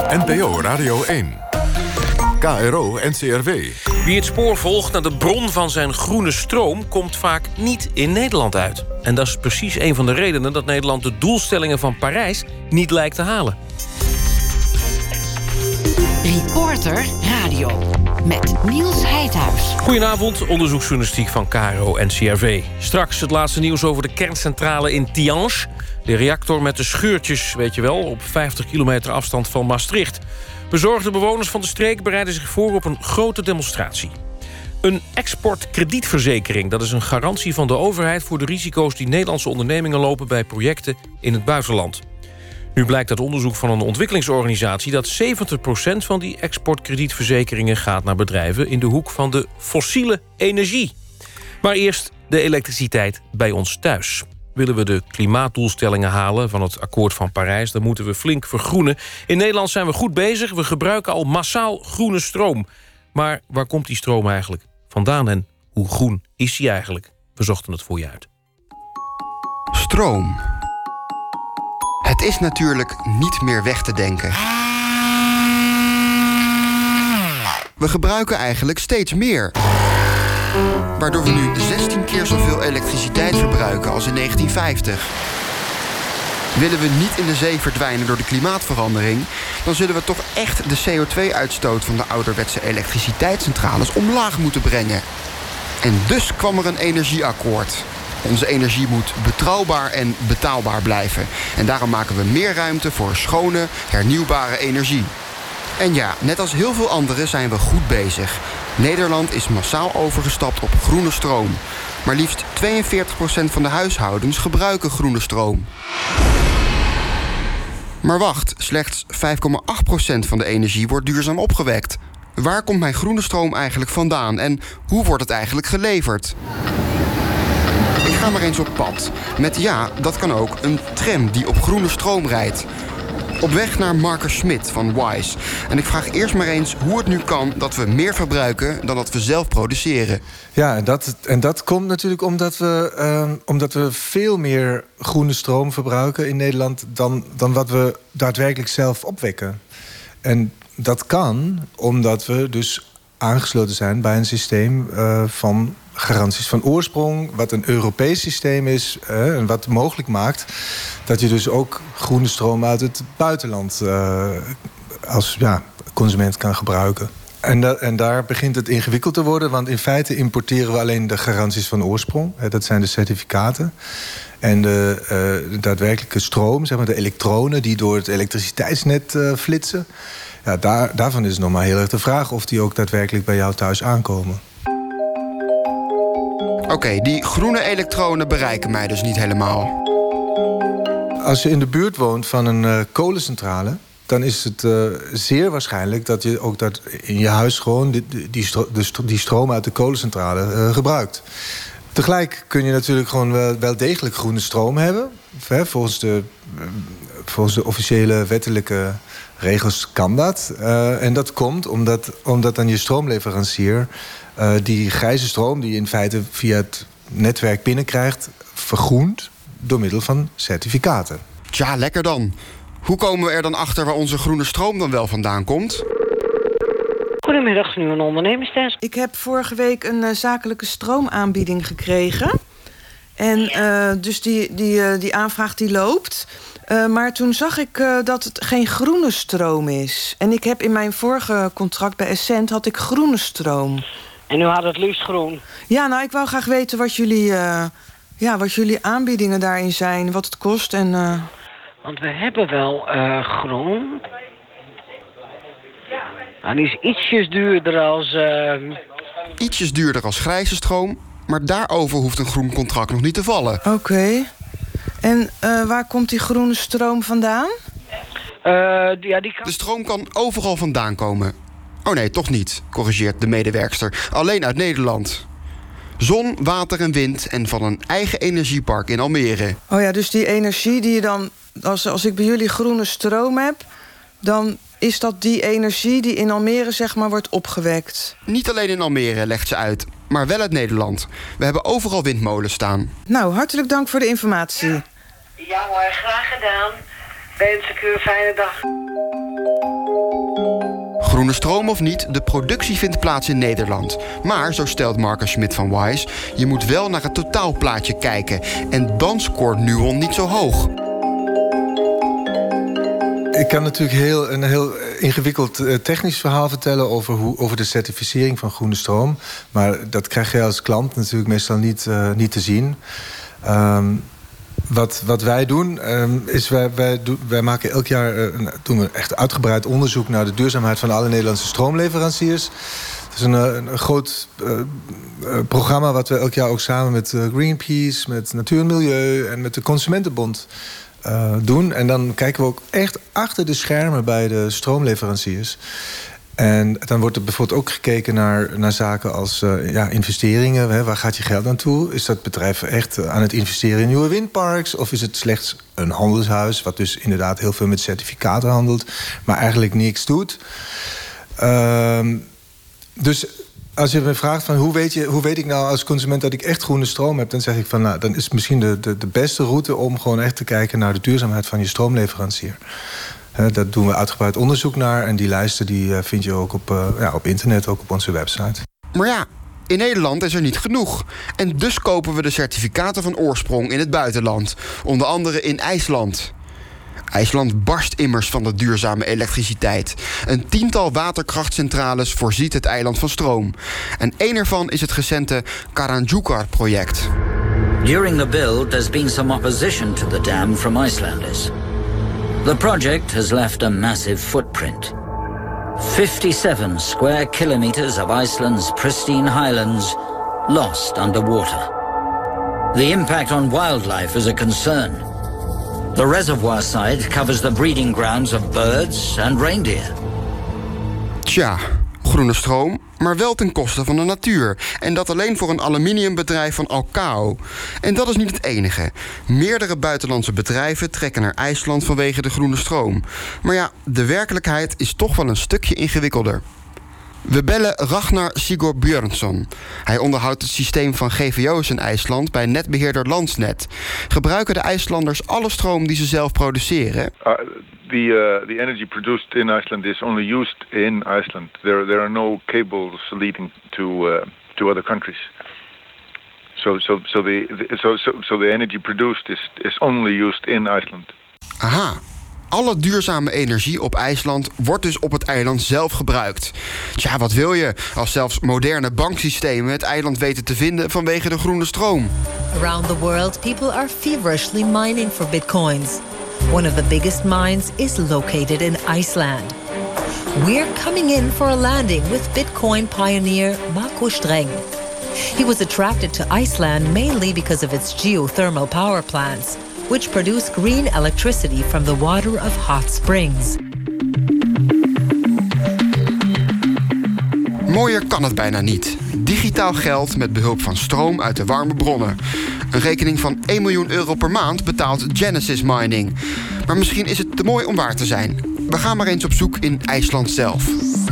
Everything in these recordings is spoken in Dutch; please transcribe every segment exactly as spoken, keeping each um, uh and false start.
N P O Radio één. K R O N C R W. Wie het spoor volgt naar de bron van zijn groene stroom komt vaak niet in Nederland uit. En dat is precies een van de redenen dat Nederland de doelstellingen van Parijs niet lijkt te halen. Reporter Radio met Niels Heidhuis. Goedenavond, onderzoeksjournalistiek van K R O N C R W. Straks het laatste nieuws over de kerncentrale in Tihange. De reactor met de scheurtjes, weet je wel, op vijftig kilometer afstand van Maastricht. Bezorgde bewoners van de streek bereiden zich voor op een grote demonstratie. Een exportkredietverzekering, dat is een garantie van de overheid voor de risico's die Nederlandse ondernemingen lopen bij projecten in het buitenland. Nu blijkt uit onderzoek van een ontwikkelingsorganisatie dat zeventig procent van die exportkredietverzekeringen gaat naar bedrijven in de hoek van de fossiele energie. Maar eerst de elektriciteit bij ons thuis. Willen we de klimaatdoelstellingen halen van het akkoord van Parijs, dan moeten we flink vergroenen. In Nederland zijn we goed bezig. We gebruiken al massaal groene stroom. Maar waar komt die stroom eigenlijk vandaan en hoe groen is die eigenlijk? We zochten het voor je uit. Stroom. Het is natuurlijk niet meer weg te denken. We gebruiken eigenlijk steeds meer. Waardoor we nu zestien keer zoveel elektriciteit verbruiken als in negentien vijftig. Willen we niet in de zee verdwijnen door de klimaatverandering, dan zullen we toch echt de C O twee uitstoot van de ouderwetse elektriciteitscentrales omlaag moeten brengen. En dus kwam er een energieakkoord. Onze energie moet betrouwbaar en betaalbaar blijven. En daarom maken we meer ruimte voor schone, hernieuwbare energie. En ja, net als heel veel anderen zijn we goed bezig. Nederland is massaal overgestapt op groene stroom. Maar liefst tweeënveertig procent van de huishoudens gebruiken groene stroom. Maar wacht, slechts vijf komma acht procent van de energie wordt duurzaam opgewekt. Waar komt mijn groene stroom eigenlijk vandaan en hoe wordt het eigenlijk geleverd? Ik ga maar eens op pad. Met ja, dat kan ook, een tram die op groene stroom rijdt. Op weg naar Marcus Schmidt van Wise. En ik vraag eerst maar eens hoe het nu kan dat we meer verbruiken dan dat we zelf produceren. Ja, en dat, en dat komt natuurlijk omdat we, uh, omdat we veel meer groene stroom verbruiken in Nederland dan, dan wat we daadwerkelijk zelf opwekken. En dat kan omdat we dus aangesloten zijn bij een systeem uh, van garanties van oorsprong, wat een Europees systeem is uh, en wat mogelijk maakt dat je dus ook groene stroom uit het buitenland uh, als ja, consument kan gebruiken. En, da- en daar begint het ingewikkeld te worden, want in feite importeren we alleen de garanties van oorsprong. Hè, dat zijn de certificaten. En de, uh, de daadwerkelijke stroom, zeg maar de elektronen die door het elektriciteitsnet uh, flitsen, ja, daar, daarvan is het nog maar heel erg de vraag of die ook daadwerkelijk bij jou thuis aankomen. Oké, okay, die groene elektronen bereiken mij dus niet helemaal. Als je in de buurt woont van een uh, kolencentrale, dan is het uh, zeer waarschijnlijk dat je ook dat in je huis gewoon die, die, stro- die stroom uit de kolencentrale uh, gebruikt. Tegelijk kun je natuurlijk gewoon wel, wel degelijk groene stroom hebben. Hè, volgens, de, uh, volgens de officiële wettelijke regels kan dat. Uh, en dat komt omdat, omdat dan je stroomleverancier Uh, die grijze stroom die je in feite via het netwerk binnenkrijgt, vergroent door middel van certificaten. Tja, lekker dan. Hoe komen we er dan achter waar onze groene stroom dan wel vandaan komt? Goedemiddag, nu een ondernemerstest. Ik heb vorige week een uh, zakelijke stroomaanbieding gekregen. En uh, dus die, die, uh, die aanvraag die loopt. Uh, maar toen zag ik uh, dat het geen groene stroom is. En ik heb in mijn vorige contract bij Essent had ik groene stroom. En u had het liefst groen? Ja, nou, ik wou graag weten wat jullie, uh, ja, wat jullie aanbiedingen daarin zijn. Wat het kost en... Uh... Want we hebben wel uh, groen. Nou, die is ietsjes duurder als... Uh... Ietsjes duurder als grijze stroom. Maar daarover hoeft een groen contract nog niet te vallen. Oké. Okay. En uh, waar komt die groene stroom vandaan? Uh, ja, die kan... De stroom kan overal vandaan komen. Oh nee, toch niet, corrigeert de medewerkster. Alleen uit Nederland. Zon, water en wind en van een eigen energiepark in Almere. Oh ja, dus die energie die je dan... Als, als ik bij jullie groene stroom heb, dan is dat die energie die in Almere zeg maar wordt opgewekt? Niet alleen in Almere, legt ze uit, maar wel uit Nederland. We hebben overal windmolens staan. Nou, hartelijk dank voor de informatie. Ja, ja hoor, graag gedaan. Wens ik u een fijne dag. Groene stroom of niet, de productie vindt plaats in Nederland. Maar, zo stelt Marcus Schmidt van Wise, je moet wel naar het totaalplaatje kijken. En dan scoort Nuon niet zo hoog. Ik kan natuurlijk heel, een heel ingewikkeld uh, technisch verhaal vertellen over, hoe, over de certificering van groene stroom. Maar dat krijg je als klant natuurlijk meestal niet, uh, niet te zien. Um, wat, wat wij doen, um, is wij, wij, do, wij maken elk jaar uh, doen we echt uitgebreid onderzoek naar de duurzaamheid van alle Nederlandse stroomleveranciers. Het is een, een, een groot uh, uh, programma wat we elk jaar ook samen met uh, Greenpeace, met Natuur en Milieu en met de Consumentenbond Uh, doen. En dan kijken we ook echt achter de schermen bij de stroomleveranciers. En dan wordt er bijvoorbeeld ook gekeken naar, naar zaken als uh, ja, investeringen. Hè, waar gaat je geld naartoe? Is dat bedrijf echt aan het investeren in nieuwe windparks? Of is het slechts een handelshuis, wat dus inderdaad heel veel met certificaten handelt, maar eigenlijk niks doet? Uh, dus als je me vraagt van hoe weet, je, hoe weet ik nou als consument dat ik echt groene stroom heb, dan zeg ik van nou, dan is misschien de, de, de beste route om gewoon echt te kijken naar de duurzaamheid van je stroomleverancier. He, daar doen we uitgebreid onderzoek naar en die lijsten die uh, vind je ook op, uh, ja, op internet, ook op onze website. Maar ja, in Nederland is er niet genoeg. En dus kopen we de certificaten van oorsprong in het buitenland. Onder andere in IJsland. IJsland barst immers van de duurzame elektriciteit. Een tiental waterkrachtcentrales voorziet het eiland van stroom. En één ervan is het recente Karanjukar-project. During the build, there's been some opposition to the dam from Icelanders. The project has left a massive footprint. fifty-seven square kilometers of Iceland's pristine highlands lost underwater. The impact on wildlife is a concern. The reservoir side covers the breeding grounds of birds and reindeer. Tja, groene stroom, maar wel ten koste van de natuur. En dat alleen voor een aluminiumbedrijf van Alcao. En dat is niet het enige. Meerdere buitenlandse bedrijven trekken naar IJsland vanwege de groene stroom. Maar ja, de werkelijkheid is toch wel een stukje ingewikkelder. We bellen Ragnar Sigurbjörnsson. Hij onderhoudt het systeem van G V O's in IJsland bij netbeheerder Landsnet. Gebruiken de IJslanders alle stroom die ze zelf produceren? Uh, the, uh, the energy produced in Iceland is only used in Iceland. There, there are no cables leading to, uh, to other countries. So, so, so, the, the, so, so, so the energy produced is, is only used in Iceland. Aha. Alle duurzame energie op IJsland wordt dus op het eiland zelf gebruikt. Tja, wat wil je als zelfs moderne banksystemen het eiland weten te vinden vanwege de groene stroom? Around the world, people are feverishly mining for bitcoins. One of the biggest mines is located in Iceland. We're coming in for a landing with Bitcoin pioneer Marco Streng. He was attracted to Iceland mainly because of its geothermal power plants, which produce green electricity from the water of hot springs. Mooier kan het bijna niet. Digitaal geld met behulp van stroom uit de warme bronnen. Een rekening van één miljoen euro per maand betaalt Genesis Mining. Maar misschien is het te mooi om waar te zijn. We gaan maar eens op zoek in IJsland zelf.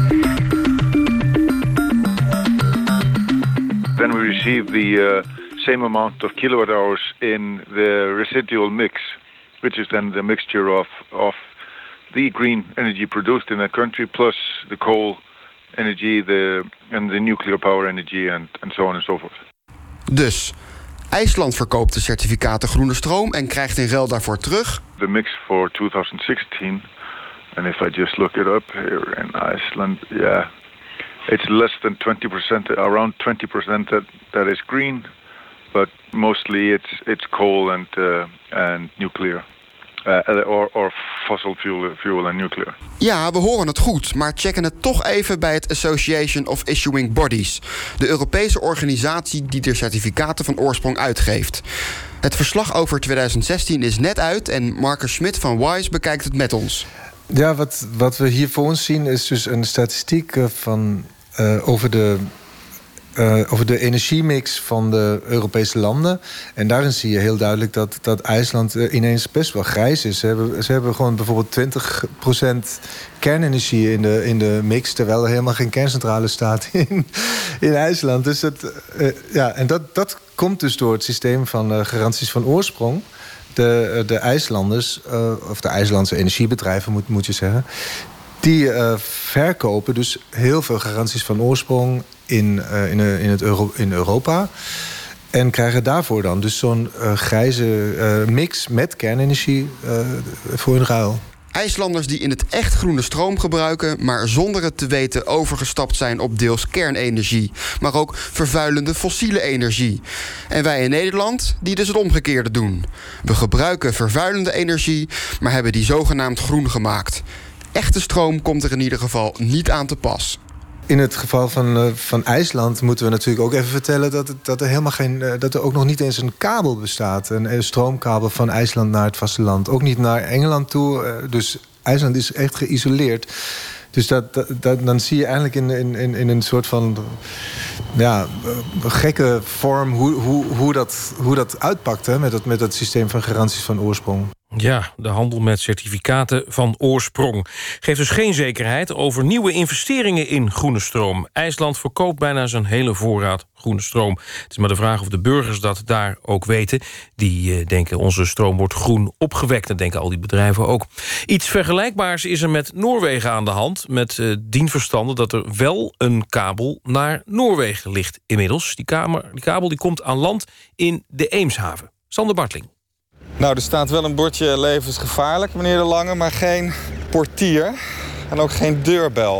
Then we receive the uh... same amount of kilowatt hours in the residual mix, which is then the mixture of, of the green energy produced in that country plus the coal energy the, and the nuclear power energy and, and so on and so forth. Dus, IJsland verkoopt de certificaten groene stroom en krijgt in ruil daarvoor terug the mix for twenty sixteen, and if I just look it up here in Iceland, yeah, it's less than twenty percent, around twenty percent that, that is green. But mostly it's it's coal and uh, and nuclear, uh, or or fossil fuel fuel and nuclear. Ja, we horen het goed, maar checken het toch even bij het Association of Issuing Bodies, de Europese organisatie die de certificaten van oorsprong uitgeeft. Het verslag over twintig zestien is net uit en Marcus Schmidt van Wise bekijkt het met ons. Ja, wat, wat we hier voor ons zien is dus een statistiek van uh, over de Uh, over de energiemix van de Europese landen. En daarin zie je heel duidelijk dat, dat IJsland uh, ineens best wel grijs is. Ze hebben, ze hebben gewoon bijvoorbeeld twintig procent kernenergie in de, in de mix, terwijl er helemaal geen kerncentrale staat in, in IJsland. Dus dat, uh, ja, en dat, dat komt dus door het systeem van uh, garanties van oorsprong. De, de IJslanders, uh, of de IJslandse energiebedrijven moet, moet je zeggen, die uh, verkopen dus heel veel garanties van oorsprong in, uh, in, uh, in, het Euro- in Europa. En krijgen daarvoor dan dus zo'n uh, grijze uh, mix met kernenergie uh, voor hun ruil. IJslanders die in het echt groene stroom gebruiken, maar zonder het te weten overgestapt zijn op deels kernenergie, maar ook vervuilende fossiele energie. En wij in Nederland die dus het omgekeerde doen. We gebruiken vervuilende energie, maar hebben die zogenaamd groen gemaakt. Echte stroom komt er in ieder geval niet aan te pas. In het geval van, uh, van IJsland moeten we natuurlijk ook even vertellen dat, het, dat er helemaal geen, uh, dat er ook nog niet eens een kabel bestaat. Een, een stroomkabel van IJsland naar het vasteland. Ook niet naar Engeland toe. Uh, dus IJsland is echt geïsoleerd. Dus dat, dat, dat, dan zie je eigenlijk in, in, in een soort van ja, gekke vorm hoe, hoe, hoe, dat, hoe dat uitpakt, hè, met, dat, met dat systeem van garanties van oorsprong. Ja, de handel met certificaten van oorsprong geeft dus geen zekerheid over nieuwe investeringen in groene stroom. IJsland verkoopt bijna zijn hele voorraad groene stroom. Het is maar de vraag of de burgers dat daar ook weten. Die uh, denken onze stroom wordt groen opgewekt. Dat denken al die bedrijven ook. Iets vergelijkbaars is er met Noorwegen aan de hand. Met uh, dien verstande dat er wel een kabel naar Noorwegen ligt inmiddels. Die, kamer, die kabel die komt aan land in de Eemshaven. Sander Bartling. Nou, er staat wel een bordje levensgevaarlijk, meneer De Lange, maar geen portier en ook geen deurbel.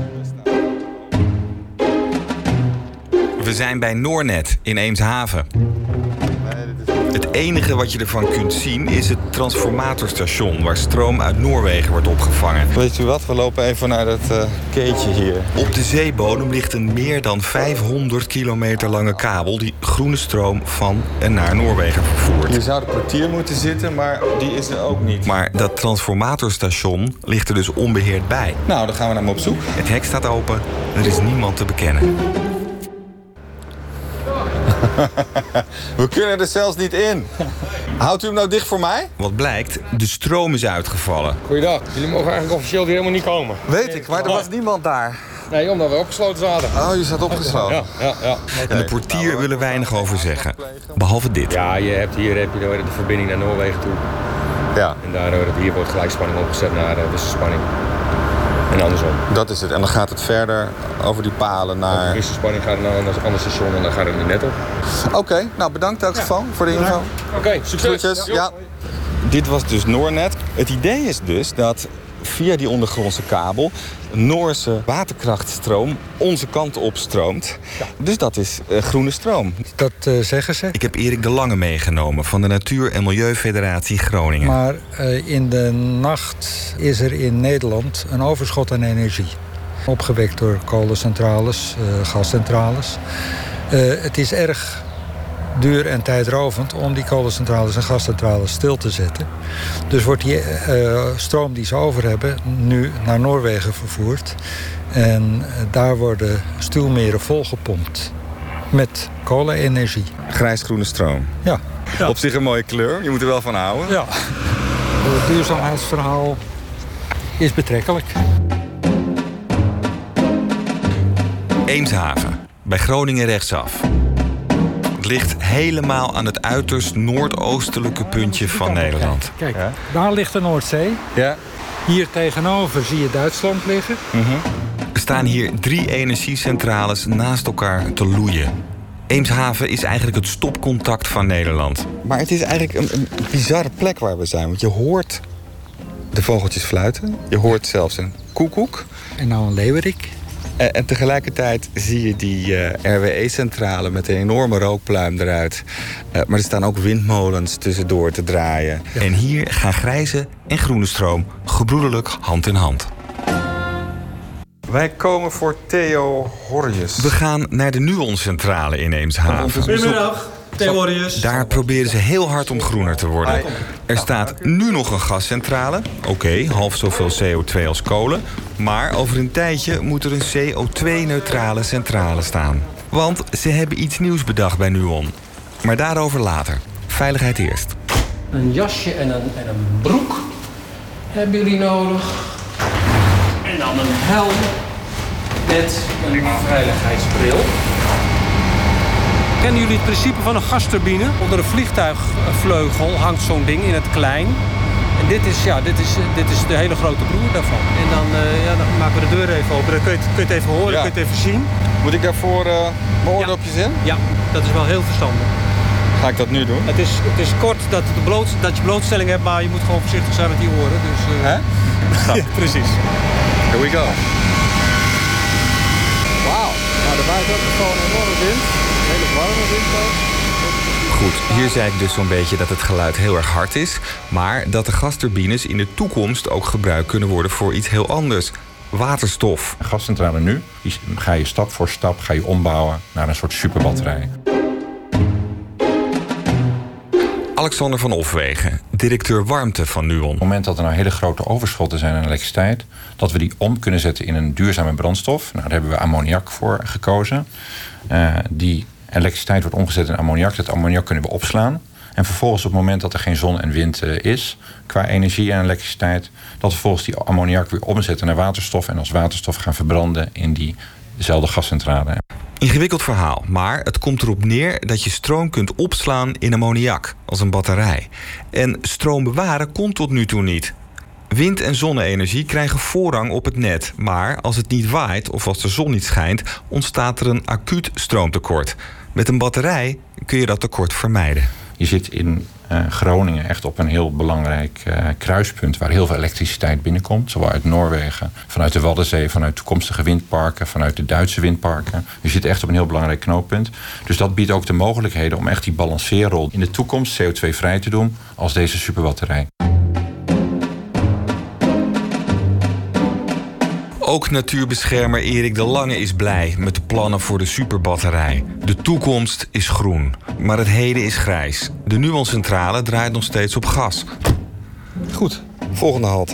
We zijn bij Noornet in Eemshaven. Het enige wat je ervan kunt zien is het transformatorstation waar stroom uit Noorwegen wordt opgevangen. Weet u wat, we lopen even naar dat uh, keetje hier. Op de zeebodem ligt een meer dan vijfhonderd kilometer lange kabel die groene stroom van en naar Noorwegen vervoert. Hier zou de portier moeten zitten, maar die is er ook niet. Maar dat transformatorstation ligt er dus onbeheerd bij. Nou, dan gaan we naar hem op zoek. Het hek staat open, er is niemand te bekennen. We kunnen er zelfs niet in. Houdt u hem nou dicht voor mij? Wat blijkt, de stroom is uitgevallen. Goeiedag, jullie mogen eigenlijk officieel hier helemaal niet komen. Weet ik, maar er was niemand daar. Nee, omdat we opgesloten zaten. Oh, je staat opgesloten. Ja, ja, ja. En de portier wil er weinig over zeggen. Behalve dit. Ja, je hebt hier heb je de verbinding naar Noorwegen toe. Ja. En daar, hier wordt gelijkspanning opgezet naar de wisselspanning. En andersom. Dat is het. En dan gaat het verder over die palen naar... De wisselspanning gaat naar een ander station en dan gaat het nu net op. Oké, okay, nou bedankt in elk geval ja. voor de info. Oké, okay, succes. Groetjes. Ja. Ja. Dit was dus Noornet. Het idee is dus dat via die ondergrondse kabel Noorse waterkrachtstroom onze kant op stroomt. Ja. Dus dat is uh, groene stroom. Dat uh, zeggen ze. Ik heb Erik de Lange meegenomen van de Natuur- en Milieufederatie Groningen. Maar uh, in de nacht is er in Nederland een overschot aan energie. Opgewekt door kolencentrales, uh, gascentrales. Uh, het is erg duur en tijdrovend om die kolencentrales en gascentrales stil te zetten. Dus wordt die uh, stroom die ze over hebben nu naar Noorwegen vervoerd. En uh, daar worden stuwmeren volgepompt met kolenenergie. Grijs-groene stroom. Ja. ja. Op zich een mooie kleur, je moet er wel van houden. Ja. Het duurzaamheidsverhaal is betrekkelijk. Eemshaven, bij Groningen rechtsaf. Het ligt helemaal aan het uiterst noordoostelijke puntje van Nederland. Kijk, kijk, daar ligt de Noordzee. Ja. Hier tegenover zie je Duitsland liggen. Mm-hmm. Er staan hier drie energiecentrales naast elkaar te loeien. Eemshaven is eigenlijk het stopcontact van Nederland. Maar het is eigenlijk een, een bizarre plek waar we zijn. Want je hoort de vogeltjes fluiten. Je hoort zelfs een koekoek. En nou een leeuwerik. En, en tegelijkertijd zie je die uh, R W E-centrale met een enorme rookpluim eruit. Uh, maar er staan ook windmolens tussendoor te draaien. Ja. En hier gaan grijze en groene stroom gebroederlijk hand in hand. Wij komen voor Theo Horjes. We gaan naar de Nuon-centrale in Eemshaven. Goedemiddag, Theo Horjes. Daar proberen ze heel hard om groener te worden. Er staat nu nog een gascentrale. Oké, okay, half zoveel C O twee als kolen. Maar over een tijdje moet er een C O twee neutrale centrale staan. Want ze hebben iets nieuws bedacht bij Nuon. Maar daarover later. Veiligheid eerst. Een jasje en een, en een broek hebben jullie nodig. En dan een helm met een veiligheidsbril. Kennen jullie het principe van een gasturbine? Onder een vliegtuigvleugel hangt zo'n ding in het klein. En dit is, ja, dit is, dit is de hele grote broer daarvan. En dan, uh, ja, maken we de deur even open. Dan kun je het, kun je het even horen, ja. kun je het even zien. Moet ik daarvoor uh, mijn oordopjes ja. in? Ja, dat is wel heel verstandig. Ga ik dat nu doen? Het is, het is kort dat, de bloot, dat je blootstelling hebt, maar je moet gewoon voorzichtig zijn met die oren. Dus, uh... Hè? ja, precies. Here we go. Wauw, nou, er waait ook gewoon een enorme wind. Een hele warme wind ook. Goed, hier zei ik dus zo'n beetje dat het geluid heel erg hard is, maar dat de gasturbines in de toekomst ook gebruikt kunnen worden voor iets heel anders. Waterstof. Een gascentrale nu, die ga je stap voor stap ga je ombouwen naar een soort superbatterij. Alexander van Ofwegen, directeur warmte van Nuon. Op het moment dat er nou hele grote overschotten zijn aan elektriciteit, dat we die om kunnen zetten in een duurzame brandstof. Nou, daar hebben we ammoniak voor gekozen. Uh, die elektriciteit wordt omgezet in ammoniak. Dat ammoniak kunnen we opslaan. En vervolgens op het moment dat er geen zon en wind uh, is, qua energie en elektriciteit, dat we vervolgens die ammoniak weer omzetten naar waterstof en als waterstof gaan verbranden in diezelfde gascentrale. Ingewikkeld verhaal, maar het komt erop neer dat je stroom kunt opslaan in ammoniak, als een batterij. En stroom bewaren kon tot nu toe niet. Wind- en zonne-energie krijgen voorrang op het net, maar als het niet waait of als de zon niet schijnt, ontstaat er een acuut stroomtekort. Met een batterij kun je dat tekort vermijden. Je zit in uh, Groningen echt op een heel belangrijk uh, kruispunt waar heel veel elektriciteit binnenkomt. Zowel uit Noorwegen, vanuit de Waddenzee, vanuit toekomstige windparken, vanuit de Duitse windparken. Je zit echt op een heel belangrijk knooppunt. Dus dat biedt ook de mogelijkheden om echt die balanceerrol in de toekomst C O twee vrij te doen als deze superbatterij. Ook natuurbeschermer Erik de Lange is blij met de plannen voor de superbatterij. De toekomst is groen, maar het heden is grijs. De Nuon-centrale draait nog steeds op gas. Goed, volgende halte.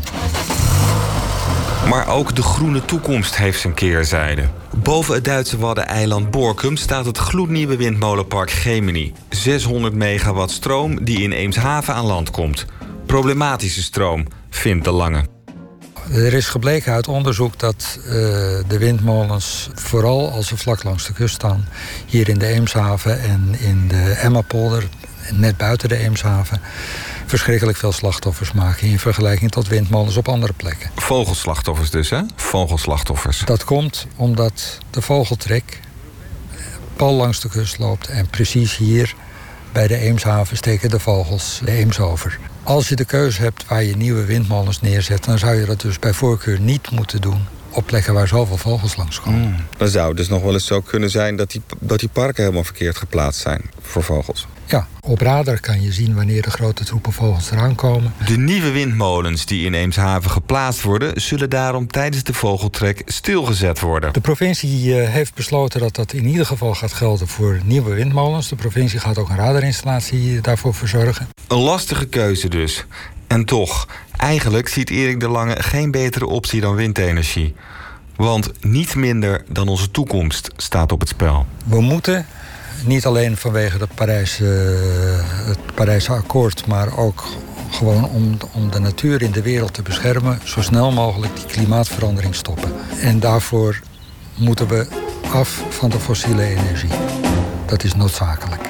Maar ook de groene toekomst heeft zijn keerzijde. Boven het Duitse waddeneiland Borkum staat het gloednieuwe windmolenpark Gemini. zeshonderd megawatt stroom die in Eemshaven aan land komt. Problematische stroom, vindt de Lange. Er is gebleken uit onderzoek dat uh, de windmolens, vooral als ze vlak langs de kust staan, hier in de Eemshaven en in de Emmapolder, net buiten de Eemshaven, verschrikkelijk veel slachtoffers maken in vergelijking tot windmolens op andere plekken. Vogelslachtoffers dus, hè? Vogelslachtoffers. Dat komt omdat de vogeltrek pal langs de kust loopt en precies hier bij de Eemshaven steken de vogels de Eems over. Als je de keuze hebt waar je nieuwe windmolens neerzet, dan zou je dat dus bij voorkeur niet moeten doen op plekken waar zoveel vogels langskomen. Mm. Dan zou het dus nog wel eens zo kunnen zijn dat die, dat die parken helemaal verkeerd geplaatst zijn voor vogels. Ja, op radar kan je zien wanneer de grote troepen vogels eraan komen. De nieuwe windmolens die in Eemshaven geplaatst worden, zullen daarom tijdens de vogeltrek stilgezet worden. De provincie heeft besloten dat dat in ieder geval gaat gelden voor nieuwe windmolens. De provincie gaat ook een radarinstallatie daarvoor verzorgen. Een lastige keuze dus. En toch, eigenlijk ziet Erik de Lange geen betere optie dan windenergie. Want niet minder dan onze toekomst staat op het spel. We moeten, niet alleen vanwege de Parijs, uh, het Parijse akkoord, maar ook gewoon om, om de natuur in de wereld te beschermen, zo snel mogelijk die klimaatverandering stoppen. En daarvoor moeten we af van de fossiele energie. Dat is noodzakelijk.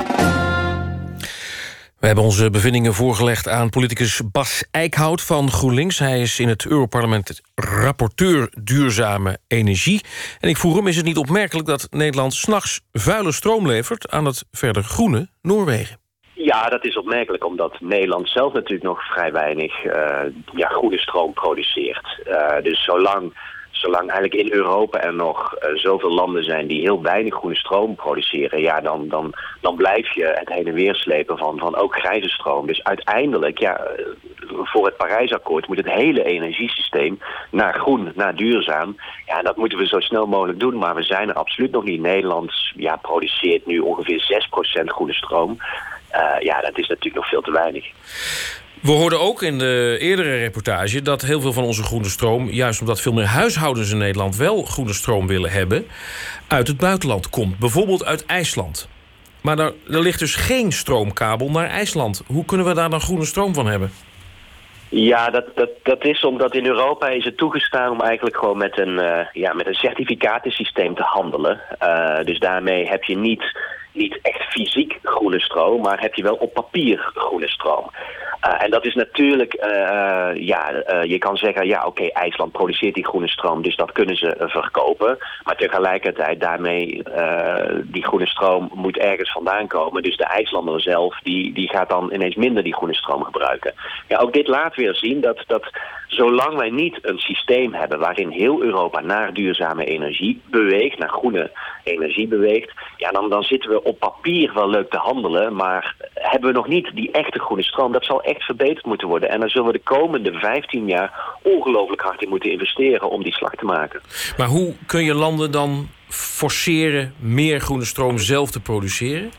We hebben onze bevindingen voorgelegd aan politicus Bas Eickhout van GroenLinks. Hij is in het Europarlement rapporteur duurzame energie. En ik vroeg hem, is het niet opmerkelijk dat Nederland 's nachts vuile stroom levert aan het verder groene Noorwegen? Ja, dat is opmerkelijk omdat Nederland zelf natuurlijk nog vrij weinig uh, ja, groene stroom produceert. Uh, dus zolang... Zolang eigenlijk in Europa er nog uh, zoveel landen zijn die heel weinig groene stroom produceren, ja, dan, dan, dan blijf je het heen en weer slepen van, van ook grijze stroom. Dus uiteindelijk, ja, voor het Parijsakkoord moet het hele energiesysteem naar groen, naar duurzaam. Ja, en dat moeten we zo snel mogelijk doen, maar we zijn er absoluut nog niet. Nederland ja, produceert nu ongeveer zes procent groene stroom. Uh, ja, dat is natuurlijk nog veel te weinig. We hoorden ook in de eerdere reportage dat heel veel van onze groene stroom, juist omdat veel meer huishoudens in Nederland wel groene stroom willen hebben, uit het buitenland komt. Bijvoorbeeld uit IJsland. Maar er, er ligt dus geen stroomkabel naar IJsland. Hoe kunnen we daar dan groene stroom van hebben? Ja, dat, dat, dat is omdat in Europa is het toegestaan om eigenlijk gewoon met een, uh, ja, met een certificatensysteem te handelen. Uh, dus daarmee heb je niet, niet echt fysiek groene stroom, maar heb je wel op papier groene stroom. Uh, en dat is natuurlijk, uh, ja, uh, je kan zeggen, ja oké, okay, IJsland produceert die groene stroom, dus dat kunnen ze uh, verkopen. Maar tegelijkertijd daarmee, uh, die groene stroom moet ergens vandaan komen. Dus de IJslander zelf, die, die gaat dan ineens minder die groene stroom gebruiken. Ja, ook dit laat weer zien dat, dat zolang wij niet een systeem hebben waarin heel Europa naar duurzame energie beweegt, naar groene energie beweegt, ja, dan, dan zitten we op papier wel leuk te handelen, maar hebben we nog niet die echte groene stroom. Dat zal echt verbeterd moeten worden. En daar zullen we de komende vijftien jaar ongelooflijk hard in moeten investeren om die slag te maken. Maar hoe kun je landen dan forceren meer groene stroom zelf te produceren?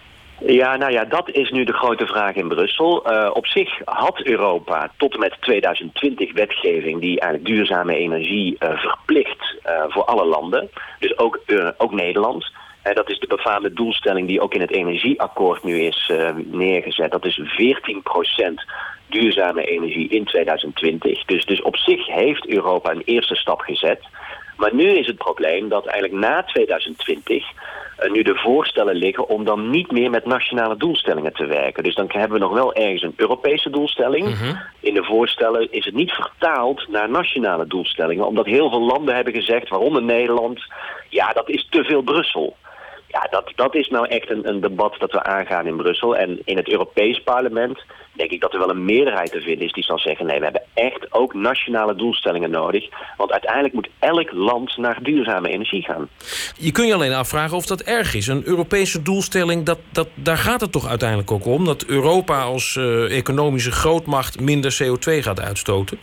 Ja, nou ja, dat is nu de grote vraag in Brussel. Uh, op zich had Europa tot en met tweeduizend twintig wetgeving die eigenlijk duurzame energie uh, verplicht uh, voor alle landen. Dus ook, uh, ook Nederland. Uh, dat is de befaamde doelstelling die ook in het energieakkoord nu is uh, neergezet. Dat is veertien procent duurzame energie in tweeduizend twintig. Dus, dus op zich heeft Europa een eerste stap gezet. Maar nu is het probleem dat eigenlijk na tweeduizend twintig uh, nu de voorstellen liggen om dan niet meer met nationale doelstellingen te werken. Dus dan hebben we nog wel ergens een Europese doelstelling. Mm-hmm. In de voorstellen is het niet vertaald naar nationale doelstellingen, omdat heel veel landen hebben gezegd, waaronder Nederland, ja, dat is te veel Brussel. Ja, dat, dat is nou echt een, een debat dat we aangaan in Brussel. En in het Europees Parlement denk ik dat er wel een meerderheid te vinden is die zal zeggen, nee, we hebben echt ook nationale doelstellingen nodig. Want uiteindelijk moet elk land naar duurzame energie gaan. Je kunt je alleen afvragen of dat erg is. Een Europese doelstelling, dat, dat, daar gaat het toch uiteindelijk ook om, dat Europa als uh, economische grootmacht minder C O twee gaat uitstoten?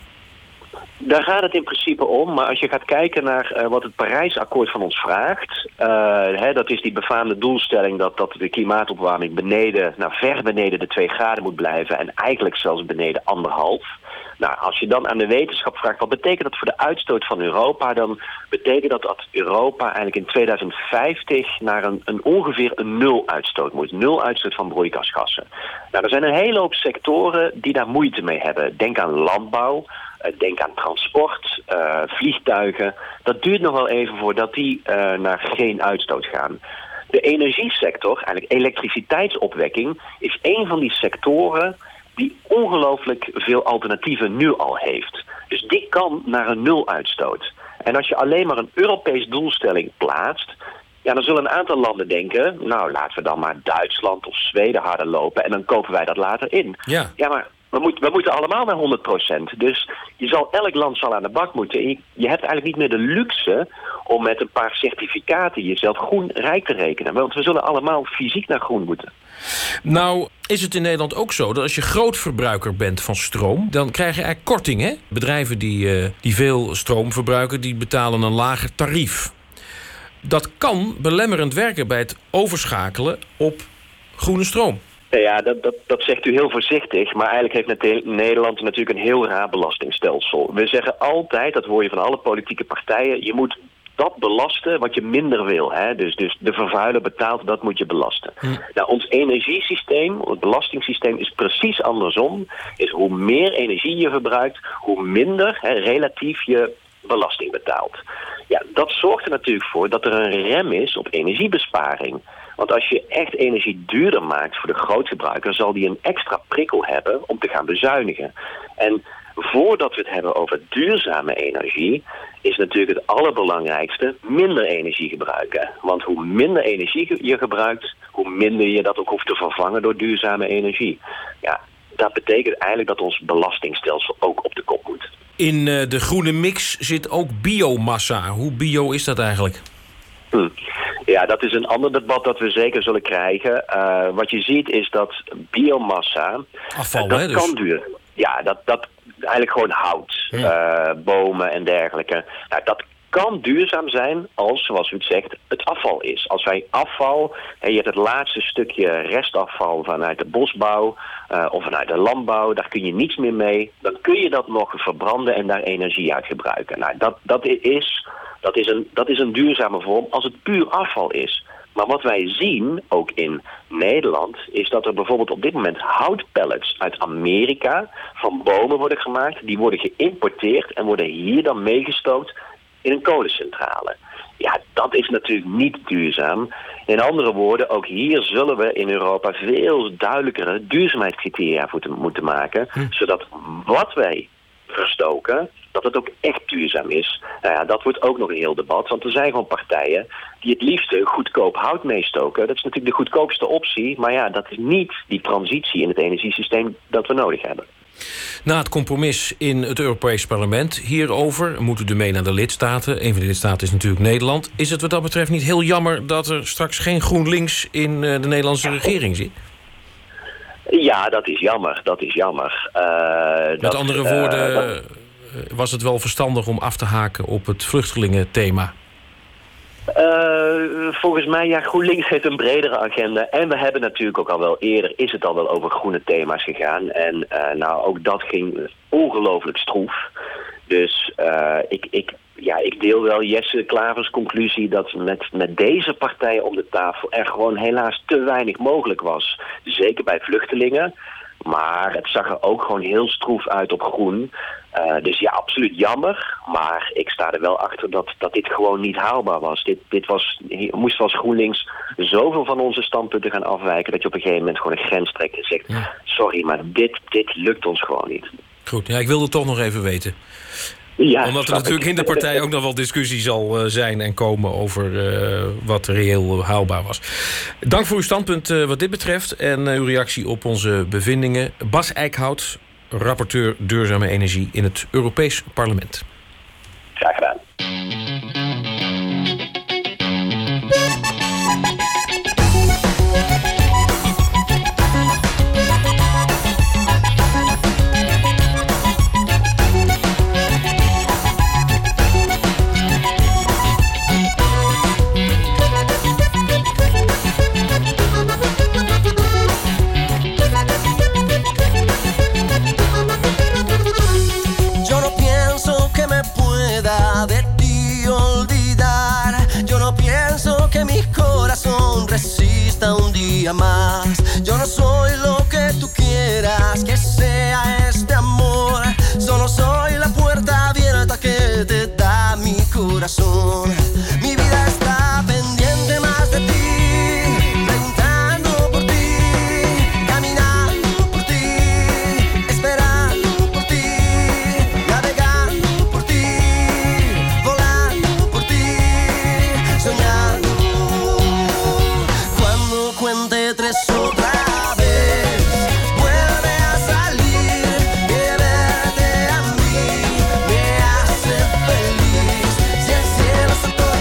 Daar gaat het in principe om, maar als je gaat kijken naar uh, wat het Parijsakkoord van ons vraagt, uh, hè, dat is die befaamde doelstelling dat, dat de klimaatopwarming beneden, nou ver beneden de twee graden moet blijven en eigenlijk zelfs beneden anderhalf. Nou, als je dan aan de wetenschap vraagt, wat betekent dat voor de uitstoot van Europa, dan betekent dat dat Europa eigenlijk in tweeduizend vijftig naar een, een ongeveer een nul uitstoot moet. Nul uitstoot van broeikasgassen. Nou, er zijn een hele hoop sectoren die daar moeite mee hebben. Denk aan landbouw. Denk aan transport, uh, vliegtuigen. Dat duurt nog wel even voordat die uh, naar geen uitstoot gaan. De energiesector, eigenlijk elektriciteitsopwekking, is een van die sectoren die ongelooflijk veel alternatieven nu al heeft. Dus die kan naar een nul uitstoot. En als je alleen maar een Europees doelstelling plaatst, ja, dan zullen een aantal landen denken, nou, laten we dan maar Duitsland of Zweden harder lopen en dan kopen wij dat later in. Ja, ja maar We, moet, we moeten allemaal naar honderd procent. Dus je zal, elk land zal aan de bak moeten. Je, je hebt eigenlijk niet meer de luxe om met een paar certificaten jezelf groen rijk te rekenen. Want we zullen allemaal fysiek naar groen moeten. Nou, is het in Nederland ook zo dat als je grootverbruiker bent van stroom, dan krijg je eigenlijk korting, hè? Bedrijven die, uh, die veel stroom verbruiken, die betalen een lager tarief. Dat kan belemmerend werken bij het overschakelen op groene stroom. Ja, dat, dat, dat zegt u heel voorzichtig, maar eigenlijk heeft Nederland natuurlijk een heel raar belastingstelsel. We zeggen altijd, dat hoor je van alle politieke partijen, je moet dat belasten wat je minder wil. Hè? Dus, dus de vervuiler betaalt, dat moet je belasten. Hm. Nou, ons energiesysteem, het belastingssysteem is precies andersom. Is hoe meer energie je verbruikt, hoe minder hè, relatief je belasting betaalt. Ja, dat zorgt er natuurlijk voor dat er een rem is op energiebesparing. Want als je echt energie duurder maakt voor de grootgebruiker, zal die een extra prikkel hebben om te gaan bezuinigen. En voordat we het hebben over duurzame energie, is natuurlijk het allerbelangrijkste minder energie gebruiken. Want hoe minder energie je gebruikt, hoe minder je dat ook hoeft te vervangen door duurzame energie. Ja, dat betekent eigenlijk dat ons belastingstelsel ook op de kop moet. In uh, de groene mix zit ook biomassa. Hoe bio is dat eigenlijk? Hm. Ja, dat is een ander debat dat we zeker zullen krijgen. Uh, wat je ziet is dat biomassa, afval, uh, dat hè, dus. kan duur. Ja, dat, dat eigenlijk gewoon hout, hm. uh, bomen en dergelijke. Nou, dat kan duurzaam zijn als, zoals u het zegt, het afval is. Als wij afval, en je hebt het laatste stukje restafval vanuit de bosbouw uh, of vanuit de landbouw, daar kun je niets meer mee. Dan kun je dat nog verbranden en daar energie uit gebruiken. Nou, dat, dat is... Dat is, een, dat is een duurzame vorm als het puur afval is. Maar wat wij zien, ook in Nederland, is dat er bijvoorbeeld op dit moment houtpellets uit Amerika van bomen worden gemaakt. Die worden geïmporteerd en worden hier dan meegestookt in een kolencentrale. Ja, dat is natuurlijk niet duurzaam. In andere woorden, ook hier zullen we in Europa veel duidelijkere duurzaamheidscriteria moeten maken, hm. zodat wat wij verstoken, dat het ook echt duurzaam is. Nou ja, dat wordt ook nog een heel debat, want er zijn gewoon partijen die het liefste goedkoop hout meestoken. Dat is natuurlijk de goedkoopste optie, maar ja, dat is niet die transitie in het energiesysteem dat we nodig hebben. Na het compromis in het Europees Parlement hierover moeten de mee naar de lidstaten. Een van de lidstaten is natuurlijk Nederland. Is het wat dat betreft niet heel jammer dat er straks geen GroenLinks in de Nederlandse regering zit? Ja, dat is jammer. Dat is jammer. Uh, Met dat, andere woorden, uh, dat... was het wel verstandig om af te haken op het vluchtelingenthema? Uh, volgens mij, ja, GroenLinks heeft een bredere agenda. En we hebben natuurlijk ook al wel eerder, is het al wel over groene thema's gegaan. En uh, nou, ook dat ging ongelooflijk stroef. Dus uh, ik, ik, ja, ik deel wel Jesse Klavers conclusie dat met, met deze partijen om de tafel er gewoon helaas te weinig mogelijk was. Zeker bij vluchtelingen. Maar het zag er ook gewoon heel stroef uit op groen. Uh, dus ja, absoluut jammer. Maar ik sta er wel achter dat, dat dit gewoon niet haalbaar was. Dit, dit was, moest als GroenLinks zoveel van onze standpunten gaan afwijken dat je op een gegeven moment gewoon een grens trekt en zegt, ja. sorry, maar dit, dit lukt ons gewoon niet. Goed, ja, ik wilde het toch nog even weten. Ja, Omdat er natuurlijk in de partij ook nog wel discussie zal uh, zijn en komen over uh, wat reëel haalbaar was. Dank voor uw standpunt uh, wat dit betreft en uh, uw reactie op onze bevindingen. Bas Eickhout, rapporteur duurzame energie in het Europees Parlement. Graag gedaan. Resista un día más. Yo no soy lo que tú quieras que sea este amor. Solo soy la puerta abierta que te da mi corazón. Mi vida está pendiente más de ti, preguntando por ti, caminando por ti, esperando por ti, navegando por ti, volando por ti, soñando. Cuente tres otra vez, vuelve a salir, que verte a mí me hace feliz. Si el cielo está todo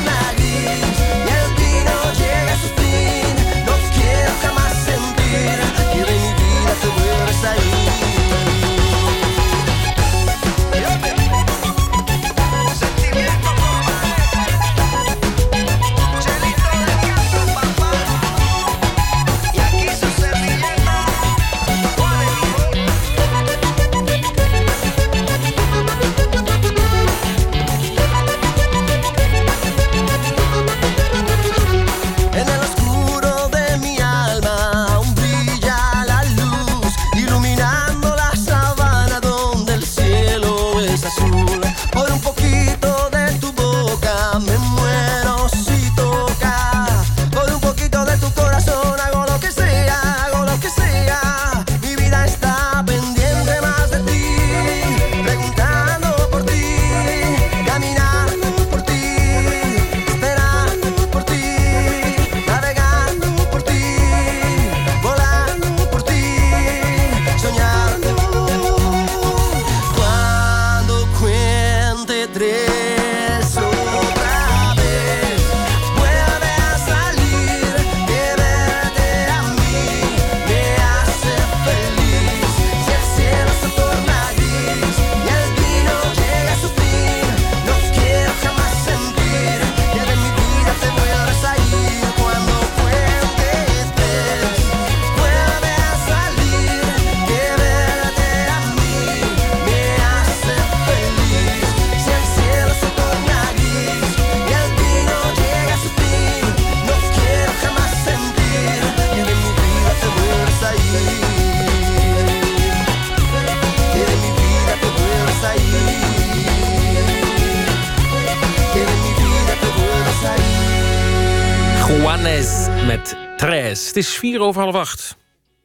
Juanes met Tres. Het is vier over half acht.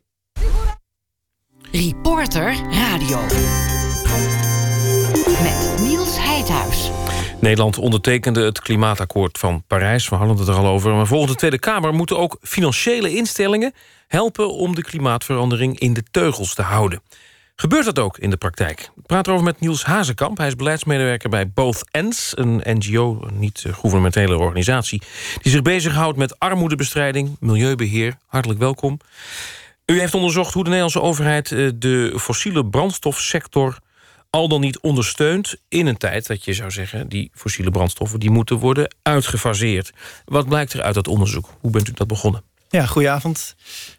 Reporter Radio. Met Niels Heidhuis. Nederland ondertekende het klimaatakkoord van Parijs. We hadden het er al over. Maar volgens de Tweede Kamer moeten ook financiële instellingen helpen om de klimaatverandering in de teugels te houden. Gebeurt dat ook in de praktijk? Ik praat erover met Niels Hazekamp. Hij is beleidsmedewerker bij Both Ends, een N G O, een niet-gouvernementele organisatie, die zich bezighoudt met armoedebestrijding, milieubeheer. Hartelijk welkom. U heeft onderzocht hoe de Nederlandse overheid de fossiele brandstofsector al dan niet ondersteunt in een tijd dat je zou zeggen, die fossiele brandstoffen die moeten worden uitgefaseerd. Wat blijkt er uit dat onderzoek? Hoe bent u dat begonnen? Ja, goedenavond.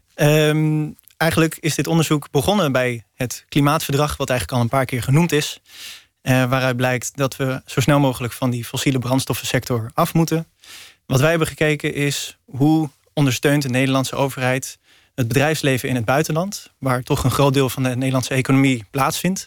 Um, eigenlijk is dit onderzoek begonnen bij het klimaatverdrag, wat eigenlijk al een paar keer genoemd is. Uh, waaruit blijkt dat we zo snel mogelijk van die fossiele brandstoffensector af moeten. Wat wij hebben gekeken is hoe ondersteunt de Nederlandse overheid het bedrijfsleven in het buitenland, waar toch een groot deel van de Nederlandse economie plaatsvindt.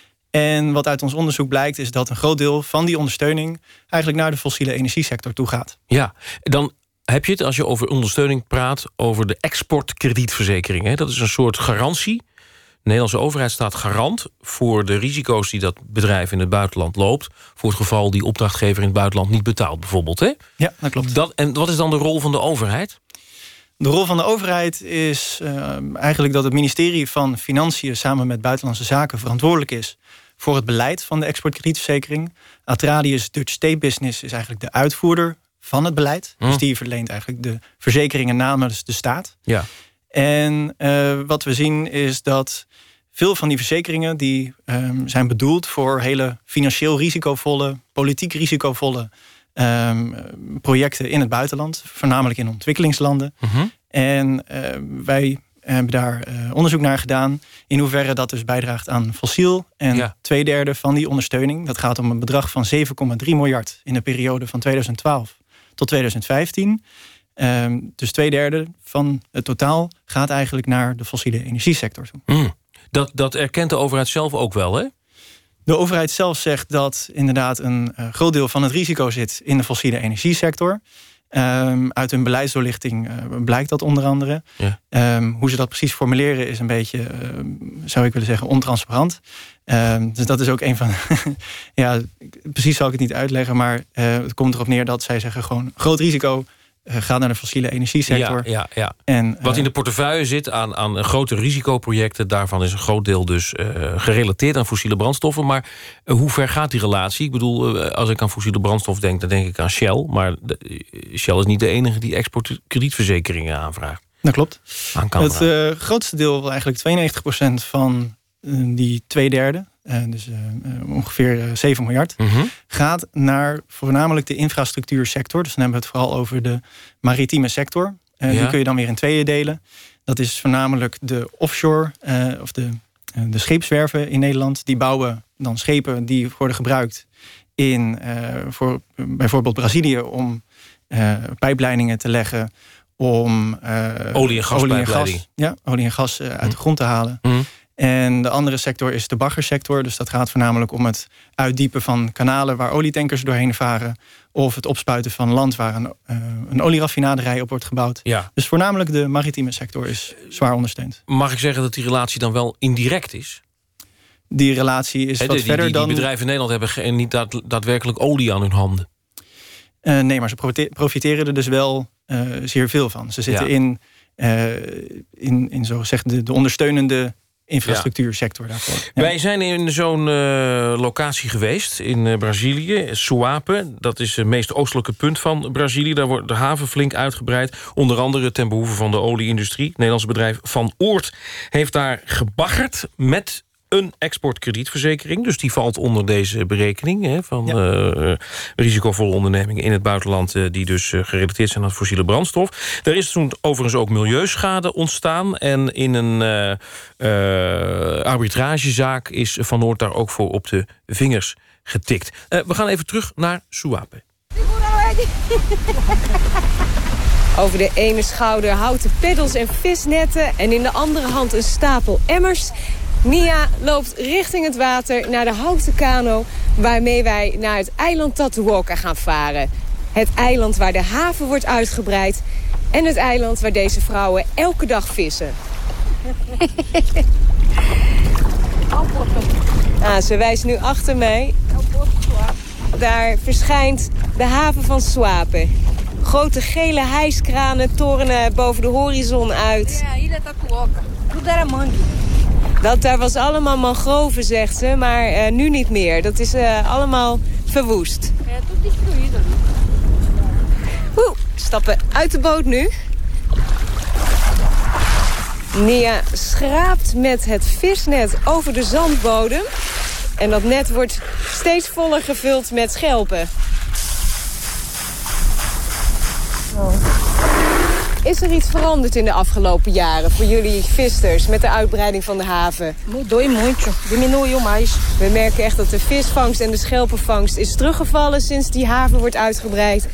En wat uit ons onderzoek blijkt is dat een groot deel van die ondersteuning eigenlijk naar de fossiele energiesector toe gaat. Ja, dan heb je het, als je over ondersteuning praat, over de exportkredietverzekering. Hè? Dat is een soort garantie. De Nederlandse overheid staat garant voor de risico's die dat bedrijf in het buitenland loopt, voor het geval die opdrachtgever in het buitenland niet betaalt, bijvoorbeeld. Hè? Ja, dat klopt. Dat, en wat is dan de rol van de overheid? De rol van de overheid is uh, eigenlijk dat het ministerie van Financiën samen met Buitenlandse Zaken verantwoordelijk is voor het beleid van de exportkredietverzekering. Atradius Dutch State Business is eigenlijk de uitvoerder van het beleid. Hm. Dus die verleent eigenlijk de verzekeringen namens de staat. Ja. En uh, wat we zien is dat veel van die verzekeringen die um, zijn bedoeld voor hele financieel risicovolle, politiek risicovolle um, projecten in het buitenland, voornamelijk in ontwikkelingslanden. Mm-hmm. En uh, wij hebben daar uh, onderzoek naar gedaan in hoeverre dat dus bijdraagt aan fossiel. En ja. twee derde van die ondersteuning, dat gaat om een bedrag van zeven komma drie miljard in de periode van tweeduizend twaalf tot tweeduizend vijftien. Um, dus twee derde van het totaal gaat eigenlijk naar de fossiele energiesector toe. Mm. Dat, dat erkent de overheid zelf ook wel, hè? De overheid zelf zegt dat inderdaad een uh, groot deel van het risico zit in de fossiele energiesector. Um, uit hun beleidsdoorlichting uh, blijkt dat onder andere. Ja. Um, hoe ze dat precies formuleren is een beetje, uh, zou ik willen zeggen, ontransparant. Um, dus dat is ook een van... ja, precies zal ik het niet uitleggen, maar uh, het komt erop neer dat zij zeggen gewoon groot risico uh, gaat naar de fossiele energiesector. Ja, ja, ja. En, uh, wat in de portefeuille zit aan, aan grote risicoprojecten, daarvan is een groot deel dus uh, gerelateerd aan fossiele brandstoffen. Maar uh, hoe ver gaat die relatie? Ik bedoel, uh, als ik aan fossiele brandstof denk, dan denk ik aan Shell. Maar de, uh, Shell is niet de enige die exportkredietverzekeringen aanvraagt. Dat klopt. Aan kan het uh, grootste deel, eigenlijk tweeënnegentig procent van uh, die twee derde, uh, dus uh, uh, ongeveer uh, zeven miljard, mm-hmm. gaat naar voornamelijk de infrastructuursector. Dus dan hebben we het vooral over de maritieme sector. Uh, ja. Die kun je dan weer in tweeën delen. Dat is voornamelijk de offshore, uh, of de, uh, de scheepswerven in Nederland. Die bouwen dan schepen die worden gebruikt in uh, voor uh, bijvoorbeeld Brazilië om uh, pijpleidingen te leggen, om uh, olie en gas, olie en gas, ja, olie en gas uh, uit mm. de grond te halen. Mm. En de andere sector is de baggersector. Dus dat gaat voornamelijk om het uitdiepen van kanalen waar olietankers doorheen varen, of het opspuiten van land waar een, uh, een olieraffinaderij op wordt gebouwd. Ja. Dus voornamelijk de maritieme sector is zwaar ondersteund. Mag ik zeggen dat die relatie dan wel indirect is? Die relatie is He, wat die, verder die, die dan... Die bedrijven in Nederland hebben geen, niet daad, daadwerkelijk olie aan hun handen. Uh, nee, maar ze profiteren er dus wel uh, zeer veel van. Ze zitten ja. in, uh, in, in zo gezegd de, de ondersteunende infrastructuursector daarvoor. Ja. Wij zijn in zo'n uh, locatie geweest in uh, Brazilië, Suape. Dat is het meest oostelijke punt van Brazilië. Daar wordt de haven flink uitgebreid. Onder andere ten behoeve van de olieindustrie. Het Nederlandse bedrijf Van Oort heeft daar gebaggerd met een exportkredietverzekering. Dus die valt onder deze berekening hè, van ja. uh, risicovolle ondernemingen in het buitenland, uh, die dus uh, gerelateerd zijn aan fossiele brandstof. Er is toen overigens ook milieuschade ontstaan. En in een uh, uh, arbitragezaak is Van Oort daar ook voor op de vingers getikt. Uh, we gaan even terug naar Suape. Over de ene schouder houten peddels en visnetten en in de andere hand een stapel emmers. Nia loopt richting het water naar de houten kano waarmee wij naar het eiland Tatuoca gaan varen. Het eiland waar de haven wordt uitgebreid. En het eiland waar deze vrouwen elke dag vissen. Ah, ze wijst nu achter mij. Daar verschijnt de haven van Suape. Grote gele hijskranen torenen boven de horizon uit. Dat daar was allemaal mangroven, zegt ze, maar uh, nu niet meer. Dat is uh, allemaal verwoest. Oeh, stappen uit de boot nu. Nia schraapt met het visnet over de zandbodem. En dat net wordt steeds voller gevuld met schelpen. Oh. Is er iets veranderd in de afgelopen jaren voor jullie vissers met de uitbreiding van de haven? We merken echt dat de visvangst en de schelpenvangst is teruggevallen sinds die haven wordt uitgebreid.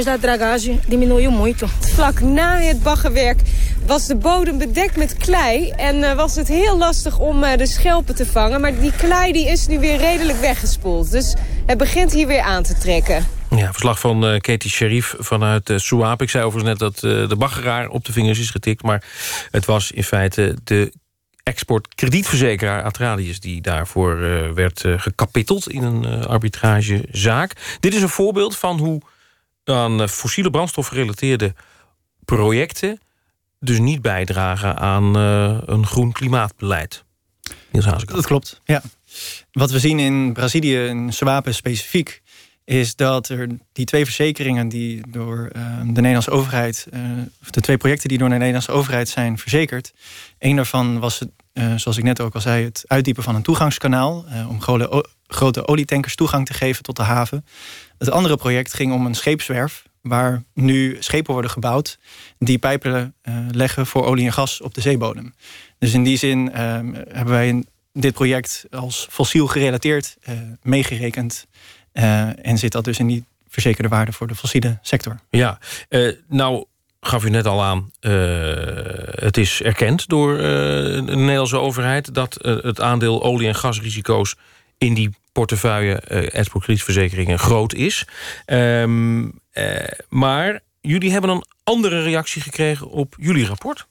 Vlak na het baggerwerk was de bodem bedekt met klei en uh, was het heel lastig om uh, de schelpen te vangen. Maar die klei die is nu weer redelijk weggespoeld. Dus het begint hier weer aan te trekken. Ja, verslag van uh, Katie Sherif vanuit uh, Suape. Ik zei overigens net dat uh, de baggeraar op de vingers is getikt, maar het was in feite de exportkredietverzekeraar Atradius die daarvoor uh, werd uh, gekapitteld in een uh, arbitragezaak. Dit is een voorbeeld van hoe aan uh, fossiele brandstof gerelateerde projecten dus niet bijdragen aan uh, een groen klimaatbeleid. Dat klopt, ja. Wat we zien in Brazilië, in Suape specifiek, is dat er die twee verzekeringen die door uh, de Nederlandse overheid, uh, of de twee projecten die door de Nederlandse overheid zijn verzekerd. Eén daarvan was, het, uh, zoals ik net ook al zei, het uitdiepen van een toegangskanaal, uh, om grote, grote olietankers toegang te geven tot de haven. Het andere project ging om een scheepswerf, waar nu schepen worden gebouwd die pijpen uh, leggen voor olie en gas op de zeebodem. Dus in die zin uh, hebben wij in dit project als fossiel gerelateerd uh, meegerekend. Uh, en zit dat dus in die verzekerde waarde voor de fossiele sector. Ja, uh, nou gaf u net al aan, uh, het is erkend door uh, de Nederlandse overheid dat uh, het aandeel olie- en gasrisico's in die portefeuille uh, exportkredietverzekeringen groot is. Um, uh, maar jullie hebben een andere reactie gekregen op jullie rapport.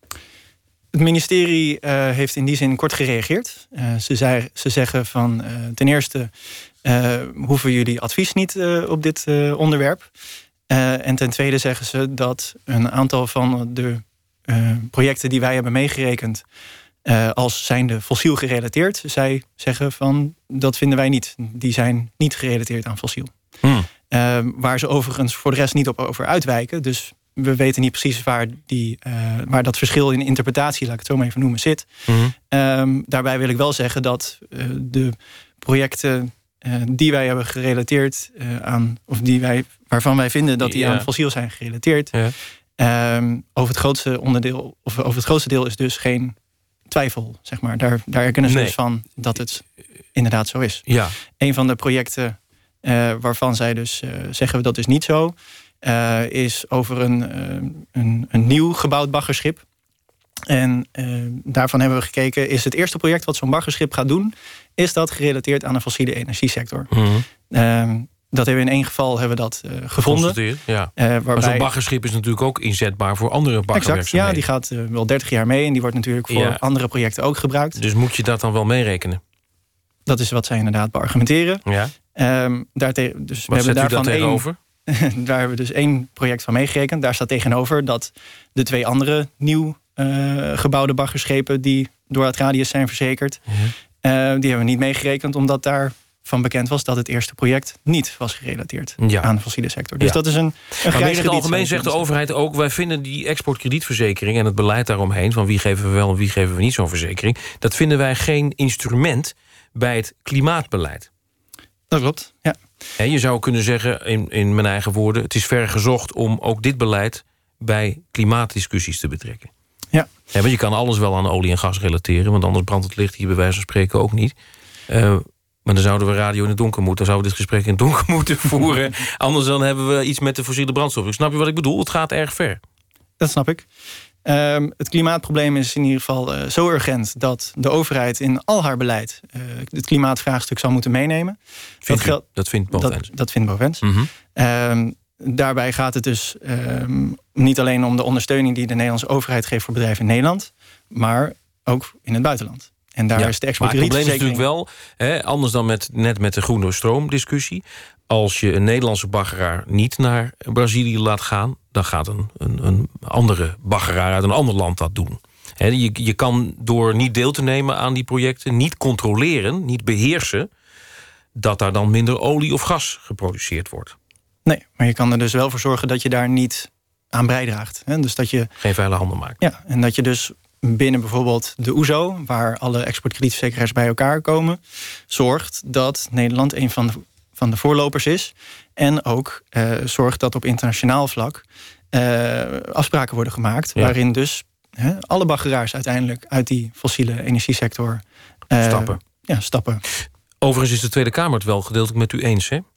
Het ministerie uh, heeft in die zin kort gereageerd. Uh, ze, zei, ze zeggen van uh, ten eerste uh, hoeven jullie advies niet uh, op dit uh, onderwerp. Uh, en ten tweede zeggen ze dat een aantal van de uh, projecten die wij hebben meegerekend uh, als zijnde fossiel gerelateerd. Zij zeggen van dat vinden wij niet. Die zijn niet gerelateerd aan fossiel. Hmm. Uh, waar ze overigens voor de rest niet op over uitwijken. Dus we weten niet precies waar, die, uh, waar dat verschil in interpretatie, laat ik het zo maar even noemen, zit. Mm-hmm. Um, daarbij wil ik wel zeggen dat uh, de projecten uh, die wij hebben gerelateerd uh, aan, of die wij, waarvan wij vinden dat die ja. aan fossiel zijn gerelateerd, ja. um, over het grootste onderdeel, of over het grootste deel is dus geen twijfel, zeg maar. Daar, daar erkennen ze nee. dus van dat het inderdaad zo is. Ja. Een van de projecten uh, waarvan zij dus uh, zeggen we dat is niet zo, Uh, is over een, uh, een, een nieuw gebouwd baggerschip. En uh, daarvan hebben we gekeken, is het eerste project wat zo'n baggerschip gaat doen, is dat gerelateerd aan de fossiele energiesector. Mm-hmm. Uh, dat hebben we in één geval hebben we dat uh, gevonden. Ja. Uh, waarbij... Maar zo'n baggerschip is natuurlijk ook inzetbaar voor andere baggerwerkzaamheden. Exact, ja, die gaat uh, wel dertig jaar mee en die wordt natuurlijk voor ja. andere projecten ook gebruikt. Dus moet je dat dan wel meerekenen? Dat is wat zij inderdaad beargumenteren. Ja. Um, daartegen, dus wat we hebben daarvan tegenover? Één, daar hebben we dus één project van meegerekend. Daar staat tegenover dat de twee andere nieuw uh, gebouwde baggerschepen die door Atradius zijn verzekerd, uh-huh. uh, die hebben we niet meegerekend, omdat daarvan bekend was dat het eerste project niet was gerelateerd ja. aan de fossiele sector. Dus ja. dat is een, een maar in het algemeen zegt de overheid ook, wij vinden die exportkredietverzekering en het beleid daaromheen, van wie geven we wel en wie geven we niet zo'n verzekering, dat vinden wij geen instrument bij het klimaatbeleid. Dat klopt, ja. En je zou kunnen zeggen, in, in mijn eigen woorden, het is ver gezocht om ook dit beleid bij klimaatdiscussies te betrekken. Ja. Ja, want je kan alles wel aan olie en gas relateren, want anders brandt het licht hier bij wijze van spreken ook niet. Uh, maar dan zouden we radio in het donker moeten. Dan zouden we dit gesprek in het donker moeten voeren. Anders dan hebben we iets met de fossiele brandstof. Ik snap je wat ik bedoel? Het gaat erg ver. Dat snap ik. Um, het klimaatprobleem is in ieder geval uh, zo urgent dat de overheid in al haar beleid uh, het klimaatvraagstuk zal moeten meenemen. Vindt dat, u, dat vindt Bovens. Dat, dat vindt Bovens. Mm-hmm. Um, daarbij gaat het dus uh, niet alleen om de ondersteuning die de Nederlandse overheid geeft voor bedrijven in Nederland, maar ook in het buitenland. En daar ja, is de maar het probleem is exportkredietverzekering natuurlijk wel, hè, anders dan met, net met de groene stroomdiscussie, als je een Nederlandse baggeraar niet naar Brazilië laat gaan, dan gaat een, een, een andere baggeraar uit een ander land dat doen. He, je, je kan door niet deel te nemen aan die projecten niet controleren, niet beheersen, dat daar dan minder olie of gas geproduceerd wordt. Nee, maar je kan er dus wel voor zorgen dat je daar niet aan bijdraagt. Hè? Dus dat je geen vuile handen maakt. Ja, en dat je dus binnen bijvoorbeeld de O E S O, waar alle exportkredietverzekeraars bij elkaar komen, zorgt dat Nederland een van de, van de voorlopers is. En ook uh, zorgt dat op internationaal vlak uh, afspraken worden gemaakt, ja, waarin dus He, alle baggeraars uiteindelijk uit die fossiele energiesector uh, stappen. Ja, stappen. Overigens is de Tweede Kamer het wel gedeeltelijk met u eens, hè? Er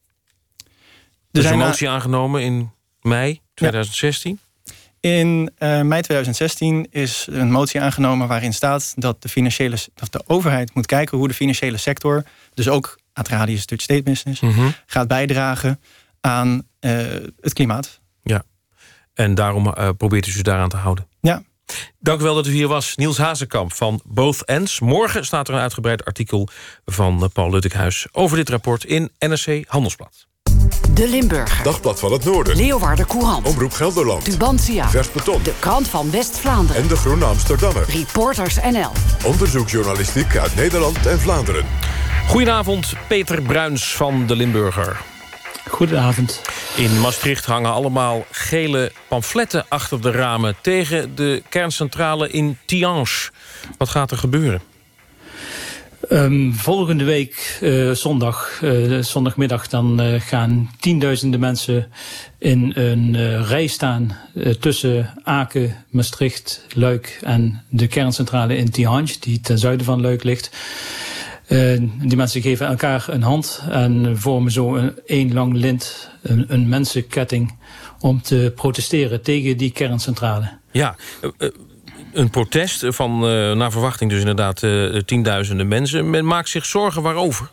is een motie aangenomen in mei tweeduizend zestien. Ja. In uh, mei tweeduizend zestien is een motie aangenomen waarin staat dat de, financiële, dat de overheid moet kijken hoe de financiële sector, dus ook Atradius Dutch State Business, mm-hmm. gaat bijdragen aan uh, het klimaat. Ja, en daarom uh, probeert u zich daaraan te houden. Ja. Dank u wel dat u hier was. Niels Hazekamp van Both Ends. Morgen staat er een uitgebreid artikel van Paul Luttekhuis over dit rapport in N R C Handelsblad. De Limburger. Dagblad van het Noorden. Leeuwarden Courant. Omroep Gelderland. Tubantia. Vers Beton. De Krant van West-Vlaanderen. En de Groene Amsterdammer. Reporters N L. Onderzoeksjournalistiek uit Nederland en Vlaanderen. Goedenavond, Peter Bruins van De Limburger. Goedenavond. In Maastricht hangen allemaal gele pamfletten achter de ramen tegen de kerncentrale in Tihange. Wat gaat er gebeuren? Um, volgende week uh, zondag, uh, zondagmiddag, dan uh, gaan tienduizenden mensen in een uh, rij staan uh, tussen Aken, Maastricht, Luik en de kerncentrale in Tihange, die ten zuiden van Luik ligt. Uh, die mensen geven elkaar een hand en vormen zo een één lang lint, een, een mensenketting, om te protesteren tegen die kerncentrale. Ja, uh, uh, een protest van, uh, naar verwachting dus inderdaad, uh, tienduizenden mensen. Men maakt zich zorgen waarover?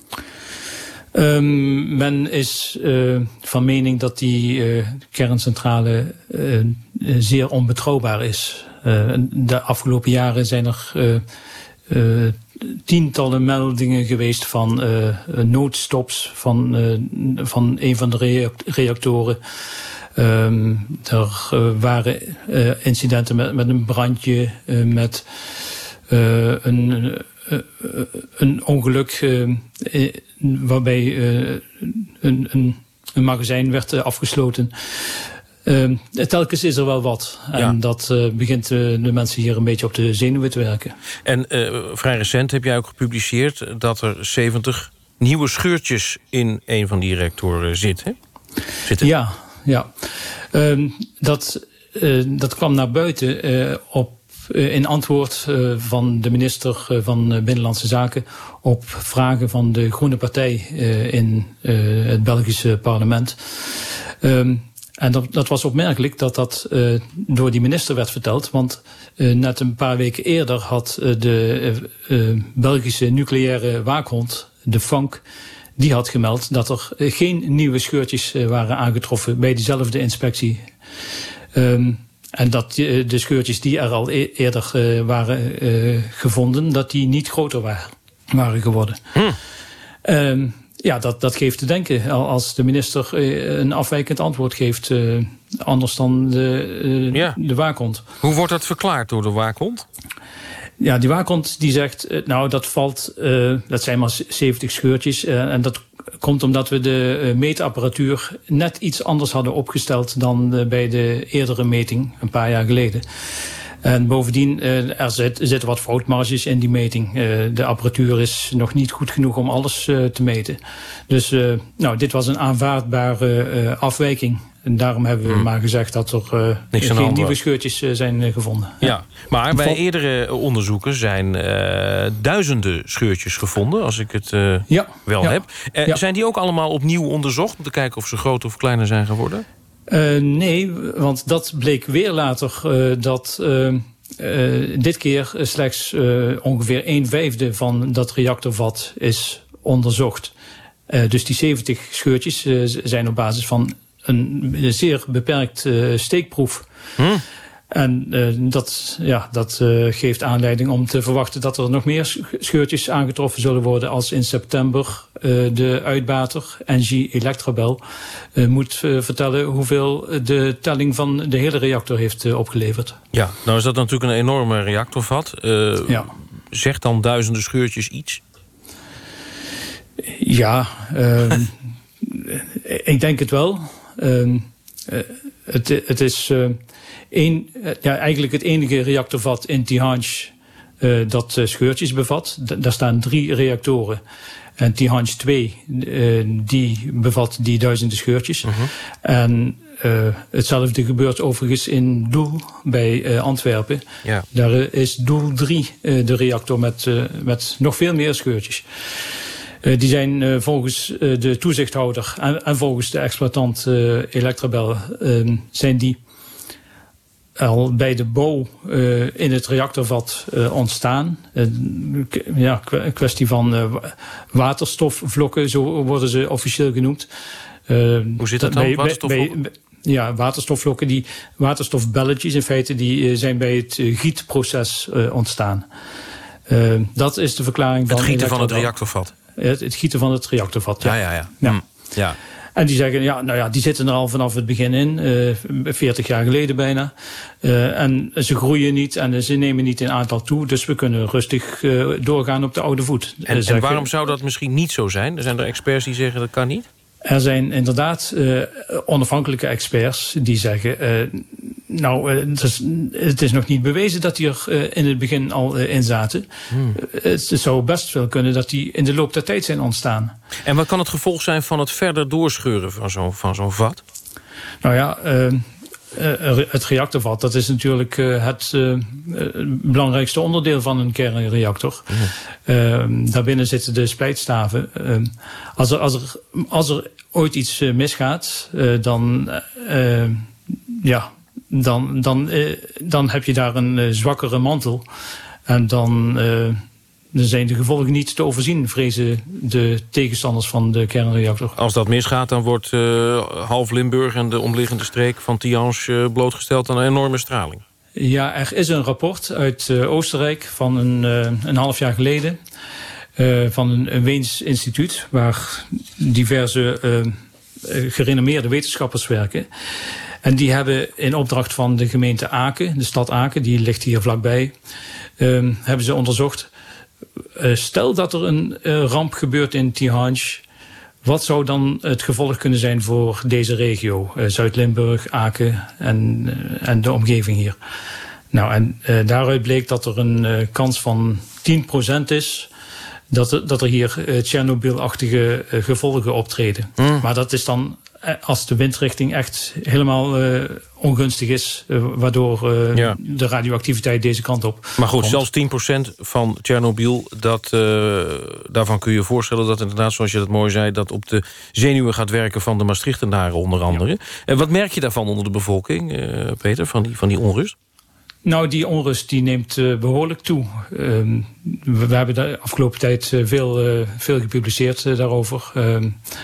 Um, men is uh, van mening dat die uh, kerncentrale uh, zeer onbetrouwbaar is. Uh, de afgelopen jaren zijn er Uh, Uh, tientallen meldingen geweest van uh, noodstops van, uh, van een van de reactoren. Um, er uh, waren uh, incidenten met, met een brandje, uh, met uh, een, uh, een ongeluk uh, waarbij uh, een, een, een magazijn werd uh, afgesloten. Uh, telkens is er wel wat. En ja. dat uh, begint uh, de mensen hier een beetje op de zenuwen te werken. En uh, vrij recent heb jij ook gepubliceerd dat er zeventig nieuwe scheurtjes in een van die reactoren zitten. zitten. Ja, ja. Uh, dat, uh, dat kwam naar buiten uh, op, uh, in antwoord uh, van de minister uh, van Binnenlandse Zaken op vragen van de Groene Partij uh, in uh, het Belgische parlement. Uh, En dat, dat was opmerkelijk dat dat uh, door die minister werd verteld. Want uh, net een paar weken eerder had uh, de uh, uh, Belgische nucleaire waakhond, de F A N C, die had gemeld dat er uh, geen nieuwe scheurtjes uh, waren aangetroffen bij diezelfde inspectie. Um, en dat uh, de scheurtjes die er al e- eerder uh, waren uh, gevonden, dat die niet groter waren, waren geworden. Hm. Um, Ja, dat, dat geeft te denken. Als de minister een afwijkend antwoord geeft, uh, anders dan de, uh, ja. de waakhond. Hoe wordt dat verklaard door de waakhond? Ja, die waakhond die zegt, uh, nou dat valt, uh, dat zijn maar zeventig scheurtjes. Uh, en dat komt omdat we de uh, meetapparatuur net iets anders hadden opgesteld dan uh, bij de eerdere meting, een paar jaar geleden. En bovendien, uh, er zit, zitten wat foutmarges in die meting. Uh, de apparatuur is nog niet goed genoeg om alles uh, te meten. Dus uh, nou, dit was een aanvaardbare uh, afwijking. En daarom hebben we hmm. maar gezegd dat er uh, geen nieuwe scheurtjes uh, zijn uh, gevonden. Ja, ja. Maar bij eerdere onderzoeken zijn uh, duizenden scheurtjes gevonden, als ik het uh, ja. wel ja. heb. Uh, ja. Zijn die ook allemaal opnieuw onderzocht om te kijken of ze groter of kleiner zijn geworden? Uh, nee, want dat bleek weer later uh, dat uh, uh, dit keer slechts uh, ongeveer een vijfde van dat reactorvat is onderzocht. Uh, dus die zeventig scheurtjes uh, zijn op basis van een zeer beperkt uh, steekproef. Hmm. En uh, dat, ja, dat uh, geeft aanleiding om te verwachten dat er nog meer scheurtjes aangetroffen zullen worden als in september uh, de uitbater N G Electrabel uh, moet uh, vertellen hoeveel de telling van de hele reactor heeft uh, opgeleverd. Ja, nou is dat natuurlijk een enorme reactorvat. Uh, ja. Zegt dan duizenden scheurtjes iets? Ja, uh, ik denk het wel. Uh, uh, het, het is uh, een, uh, ja, eigenlijk het enige reactorvat in Tihange uh, dat uh, scheurtjes bevat. D- daar staan drie reactoren. En Tihange twee, uh, die bevat die duizenden scheurtjes. Uh-huh. En uh, hetzelfde gebeurt overigens in Doel bij uh, Antwerpen. Ja. Daar uh, is Doel drie uh, de reactor met, uh, met nog veel meer scheurtjes. Uh, die zijn uh, volgens uh, de toezichthouder en, en volgens de exploitant uh, Electrabel uh, zijn die al bij de bouw uh, in het reactorvat uh, ontstaan. Uh, ja, een kwestie van uh, waterstofvlokken, zo worden ze officieel genoemd. Uh, Hoe zit dat dan, bij, waterstofvlokken? Bij, ja, waterstofvlokken, die waterstofbelletjes in feite, die uh, zijn bij het uh, gietproces uh, ontstaan. Uh, dat is de verklaring van het gieten van het Electrabel. reactorvat? Het, het gieten van het reactorvat, ja. Ja, ja, ja. ja. Hm. ja. En die zeggen, ja, nou ja, die zitten er al vanaf het begin in, uh, veertig jaar geleden bijna. Uh, en ze groeien niet en ze nemen niet in aantal toe. Dus we kunnen rustig uh, doorgaan op de oude voet. En, zeggen, en waarom zou dat misschien niet zo zijn? Er zijn er experts die zeggen dat kan niet? Er zijn inderdaad uh, onafhankelijke experts die zeggen, uh, nou, uh, het, is, het is nog niet bewezen dat die er uh, in het begin al uh, in zaten. Hmm. Uh, het, het zou best wel kunnen dat die in de loop der tijd zijn ontstaan. En wat kan het gevolg zijn van het verder doorscheuren van zo'n van zo'n vat? Nou ja, uh, uh, het reactorvat, dat is natuurlijk uh, het uh, belangrijkste onderdeel van een kernreactor. Hmm. Uh, daarbinnen zitten de splijtstaven. Uh, als, er, als, er, als er ooit iets uh, misgaat, uh, dan, uh, ja, dan, dan, uh, dan heb je daar een uh, zwakkere mantel. En dan, uh, dan zijn de gevolgen niet te overzien, vrezen de tegenstanders van de kernreactor. Als dat misgaat, dan wordt uh, half Limburg en de omliggende streek van Tihange uh, blootgesteld aan een enorme straling. Ja, er is een rapport uit uh, Oostenrijk van een, uh, een half jaar geleden. Uh, van een, een Weens instituut waar diverse uh, gerenommeerde wetenschappers werken. En die hebben in opdracht van de gemeente Aken, de stad Aken, die ligt hier vlakbij, uh, hebben ze onderzocht. Uh, stel dat er een uh, ramp gebeurt in Tihange, wat zou dan het gevolg kunnen zijn voor deze regio? Uh, Zuid-Limburg, Aken en, uh, en de omgeving hier. Nou, en uh, daaruit bleek dat er een uh, kans van tien procent is dat er, dat er hier uh, Tsjernobyl-achtige uh, gevolgen optreden. Mm. Maar dat is dan uh, als de windrichting echt helemaal uh, ongunstig is, uh, waardoor uh, ja. de radioactiviteit deze kant op Maar goed, komt. zelfs tien procent van Tsjernobyl, dat, uh, daarvan kun je je voorstellen dat inderdaad, zoals je dat mooi zei, dat op de zenuwen gaat werken van de Maastrichtenaren onder andere. Ja. En wat merk je daarvan onder de bevolking, uh, Peter, van die, van die onrust? Nou, die onrust die neemt uh, behoorlijk toe. Uh, we, we hebben de afgelopen tijd uh, veel, uh, veel gepubliceerd uh, daarover. Uh,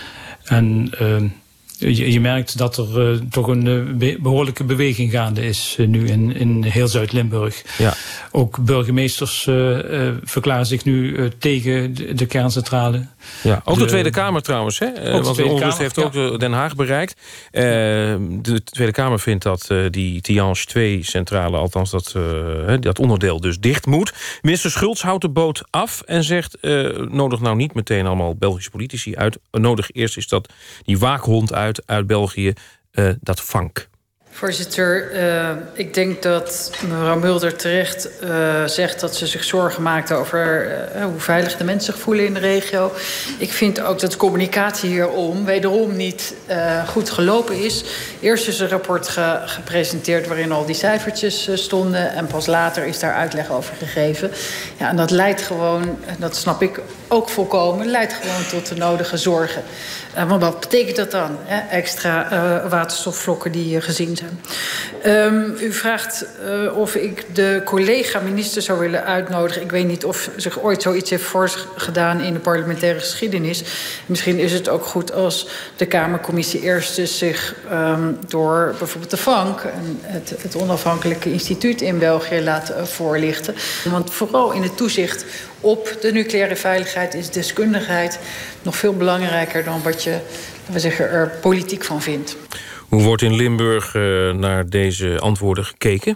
en uh, je, je merkt dat er uh, toch een uh, behoorlijke beweging gaande is uh, nu in, in heel Zuid-Limburg. Ja. Ook burgemeesters uh, uh, verklaren zich nu uh, tegen de, de kerncentrale. Ja, ook de, de Tweede Kamer trouwens, hè? De Want de onrust Kamer, heeft ja. ook Den Haag bereikt. Uh, de Tweede Kamer vindt dat uh, die Tihange twee centrale, althans dat, uh, dat onderdeel dus dicht moet. Minister Schultz houdt de boot af en zegt, uh, nodig nou niet meteen allemaal Belgische politici uit. Nodig eerst is dat die waakhond uit, uit België, uh, dat Vank. Voorzitter, uh, ik denk dat mevrouw Mulder terecht uh, zegt dat ze zich zorgen maakt over uh, hoe veilig de mensen zich voelen in de regio. Ik vind ook dat de communicatie hierom wederom niet uh, goed gelopen is. Eerst is een rapport ge gepresenteerd waarin al die cijfertjes uh, stonden en pas later is daar uitleg over gegeven. Ja, en dat leidt gewoon, en dat snap ik ook volkomen, leidt gewoon tot de nodige zorgen. Uh, want wat betekent dat dan? Hè? Extra uh, waterstofvlokken die uh, gezien zijn. studenten. Um, u vraagt uh, of ik de collega-minister zou willen uitnodigen. Ik weet niet of zich ooit zoiets heeft voorgedaan in de parlementaire geschiedenis. Misschien is het ook goed als de Kamercommissie eerst dus zich um, door bijvoorbeeld de V A N K... Het, het onafhankelijke instituut in België laat uh, voorlichten. Want vooral in het toezicht op de nucleaire veiligheid is deskundigheid nog veel belangrijker dan wat je, we zeggen, er politiek van vindt. Hoe wordt in Limburg uh, naar deze antwoorden gekeken?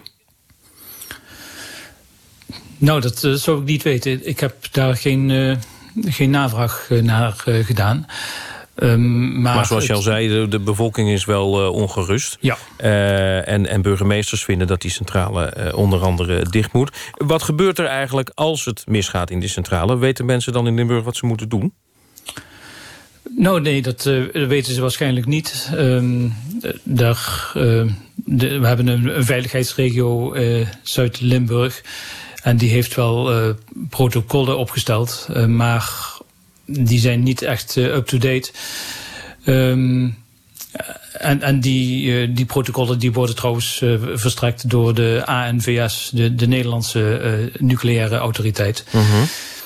Nou, dat uh, zou ik niet weten. Ik heb daar geen, uh, geen navraag uh, naar uh, gedaan. Um, maar, maar zoals je het... al zei, de, de bevolking is wel uh, ongerust. Ja. Uh, en, en burgemeesters vinden dat die centrale uh, onder andere dicht moet. Wat gebeurt er eigenlijk als het misgaat in die centrale? Weten mensen dan in Limburg wat ze moeten doen? Nou, nee, dat uh, weten ze waarschijnlijk niet. Um, daar, uh, de, we hebben een, een veiligheidsregio uh, Zuid-Limburg. En die heeft wel uh, protocollen opgesteld. Uh, maar die zijn niet echt uh, up-to-date. Um, en en die, uh, die protocollen die worden trouwens uh, verstrekt door de A N V S, de, de Nederlandse uh, nucleaire autoriteit. Mm-hmm.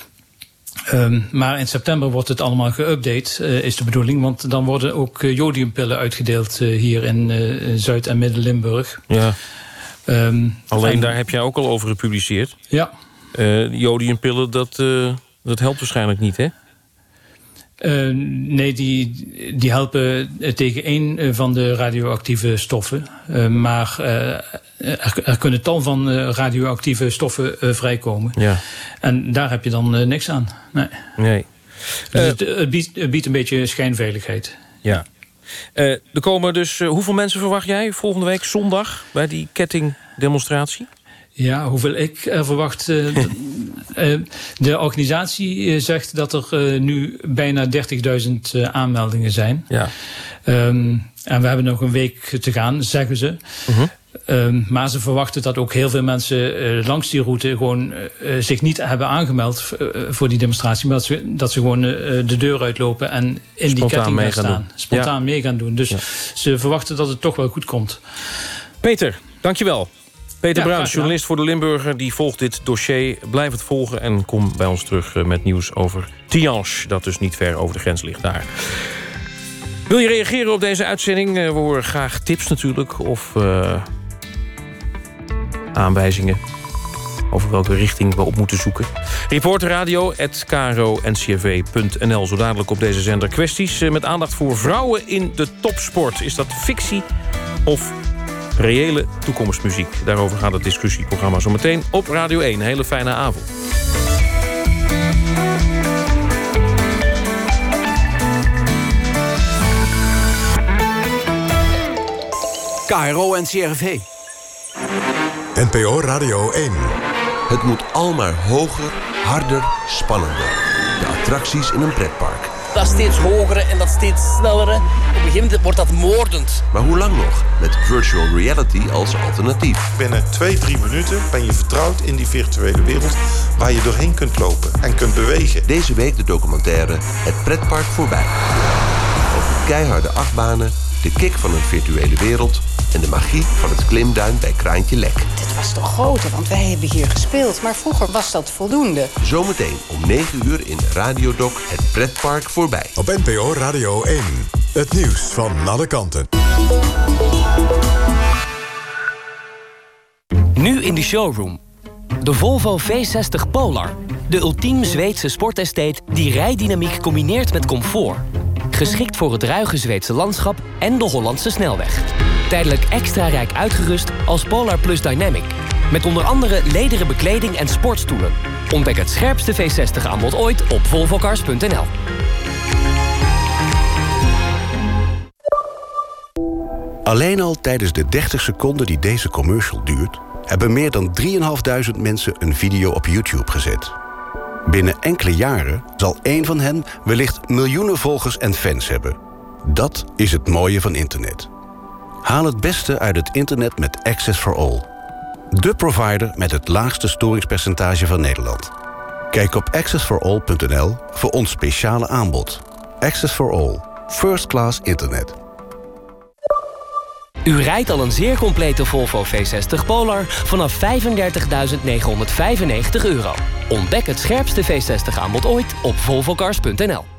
Um, maar in september wordt het allemaal geüpdate, uh, is de bedoeling. Want dan worden ook uh, jodiumpillen uitgedeeld uh, hier in uh, Zuid- en Midden-Limburg. Ja. Um, Alleen en, daar heb jij ook al over gepubliceerd. Ja. Uh, jodiumpillen, dat, uh, dat helpt waarschijnlijk niet, hè? Uh, nee, die, die helpen tegen één van de radioactieve stoffen. Uh, maar uh, er, er kunnen tal van uh, radioactieve stoffen uh, vrijkomen. Ja. En daar heb je dan uh, niks aan. Nee. nee. Dus uh, het, het, biedt, het biedt een beetje schijnveiligheid. Ja. Uh, er komen dus, uh, hoeveel mensen verwacht jij volgende week zondag bij die kettingdemonstratie? Ja, hoeveel ik er verwacht. Uh, uh, de organisatie uh, zegt dat er uh, nu bijna dertigduizend uh, aanmeldingen zijn. Ja. Um, en we hebben nog een week te gaan, zeggen ze. Uh-huh. Um, maar ze verwachten dat ook heel veel mensen uh, langs die route gewoon uh, zich niet hebben aangemeld uh, voor die demonstratie. Maar dat ze, dat ze gewoon uh, de deur uitlopen en in Spontaan die ketting gaan staan. Doen. Spontaan ja. mee gaan doen. Dus ja. ze verwachten dat het toch wel goed komt. Peter, dankjewel. Peter ja, Bruins, journalist voor de Limburger, die volgt dit dossier. Blijf het volgen en kom bij ons terug met nieuws over Tihange, dat dus niet ver over de grens ligt daar. Wil je reageren op deze uitzending? We horen graag tips natuurlijk, of uh, aanwijzingen over welke richting we op moeten zoeken. Reporterradio at k r o n c r v punt n l. Zo dadelijk op deze zender kwesties met aandacht voor vrouwen in de topsport. Is dat fictie of reële toekomstmuziek? Daarover gaat het discussieprogramma zo meteen op Radio één. Een hele fijne avond. K R O en C R V. N P O Radio één. Het moet almaar hoger, harder, spannender. De attracties in een pretpark. Dat steeds hogere en dat steeds snellere. Op een gegeven moment wordt dat moordend. Maar hoe lang nog? Met virtual reality als alternatief. Binnen twee, drie minuten ben je vertrouwd in die virtuele wereld waar je doorheen kunt lopen en kunt bewegen. Deze week de documentaire Het Pretpark Voorbij. Over keiharde achtbanen, de kick van een virtuele wereld en de magie van het klimduin bij Kraantje Lek. Dit was toch groter, want wij hebben hier gespeeld. Maar vroeger was dat voldoende. Zometeen om negen uur in Radiodoc Het Pretpark Voorbij. Op N P O Radio één. Het nieuws van alle kanten. Nu in de showroom. De Volvo V zestig Polar. De ultiem Zweedse sportestate die rijdynamiek combineert met comfort. Geschikt voor het ruige Zweedse landschap en de Hollandse snelweg. Tijdelijk extra rijk uitgerust als Polar Plus Dynamic. Met onder andere lederen bekleding en sportstoelen. Ontdek het scherpste V zestig aanbod ooit op volvocars punt n l. Alleen al tijdens de dertig seconden die deze commercial duurt, hebben meer dan drieduizend vijfhonderd mensen een video op YouTube gezet. Binnen enkele jaren zal één van hen wellicht miljoenen volgers en fans hebben. Dat is het mooie van internet. Haal het beste uit het internet met Access for All. De provider met het laagste storingspercentage van Nederland. Kijk op access for all punt n l voor ons speciale aanbod. Access for All. First class internet. U rijdt al een zeer complete Volvo V zestig Polar vanaf vijfendertigduizend negenhonderdvijfennegentig euro. Ontdek het scherpste V zestig aanbod ooit op volvocars punt n l.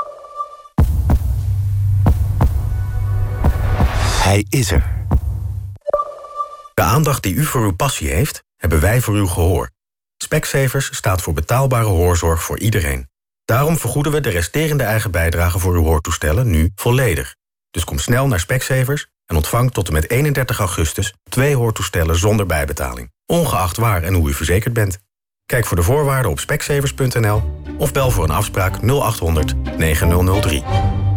Hij is er. De aandacht die u voor uw passie heeft, hebben wij voor uw gehoor. Specsavers staat voor betaalbare hoorzorg voor iedereen. Daarom vergoeden we de resterende eigen bijdrage voor uw hoortoestellen nu volledig. Dus kom snel naar Specsavers en ontvang tot en met eenendertig augustus twee hoortoestellen zonder bijbetaling. Ongeacht waar en hoe u verzekerd bent. Kijk voor de voorwaarden op specsavers punt n l of bel voor een afspraak nul acht honderd negen nul nul drie.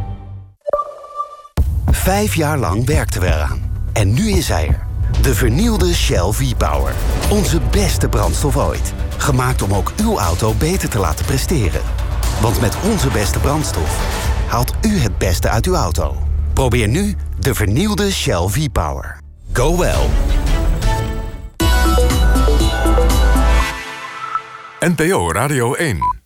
Vijf jaar lang werkten we eraan. En nu is hij er. De vernieuwde Shell V-Power. Onze beste brandstof ooit. Gemaakt om ook uw auto beter te laten presteren. Want met onze beste brandstof haalt u het beste uit uw auto. Probeer nu de vernieuwde Shell V-Power. Go well. N P O Radio één.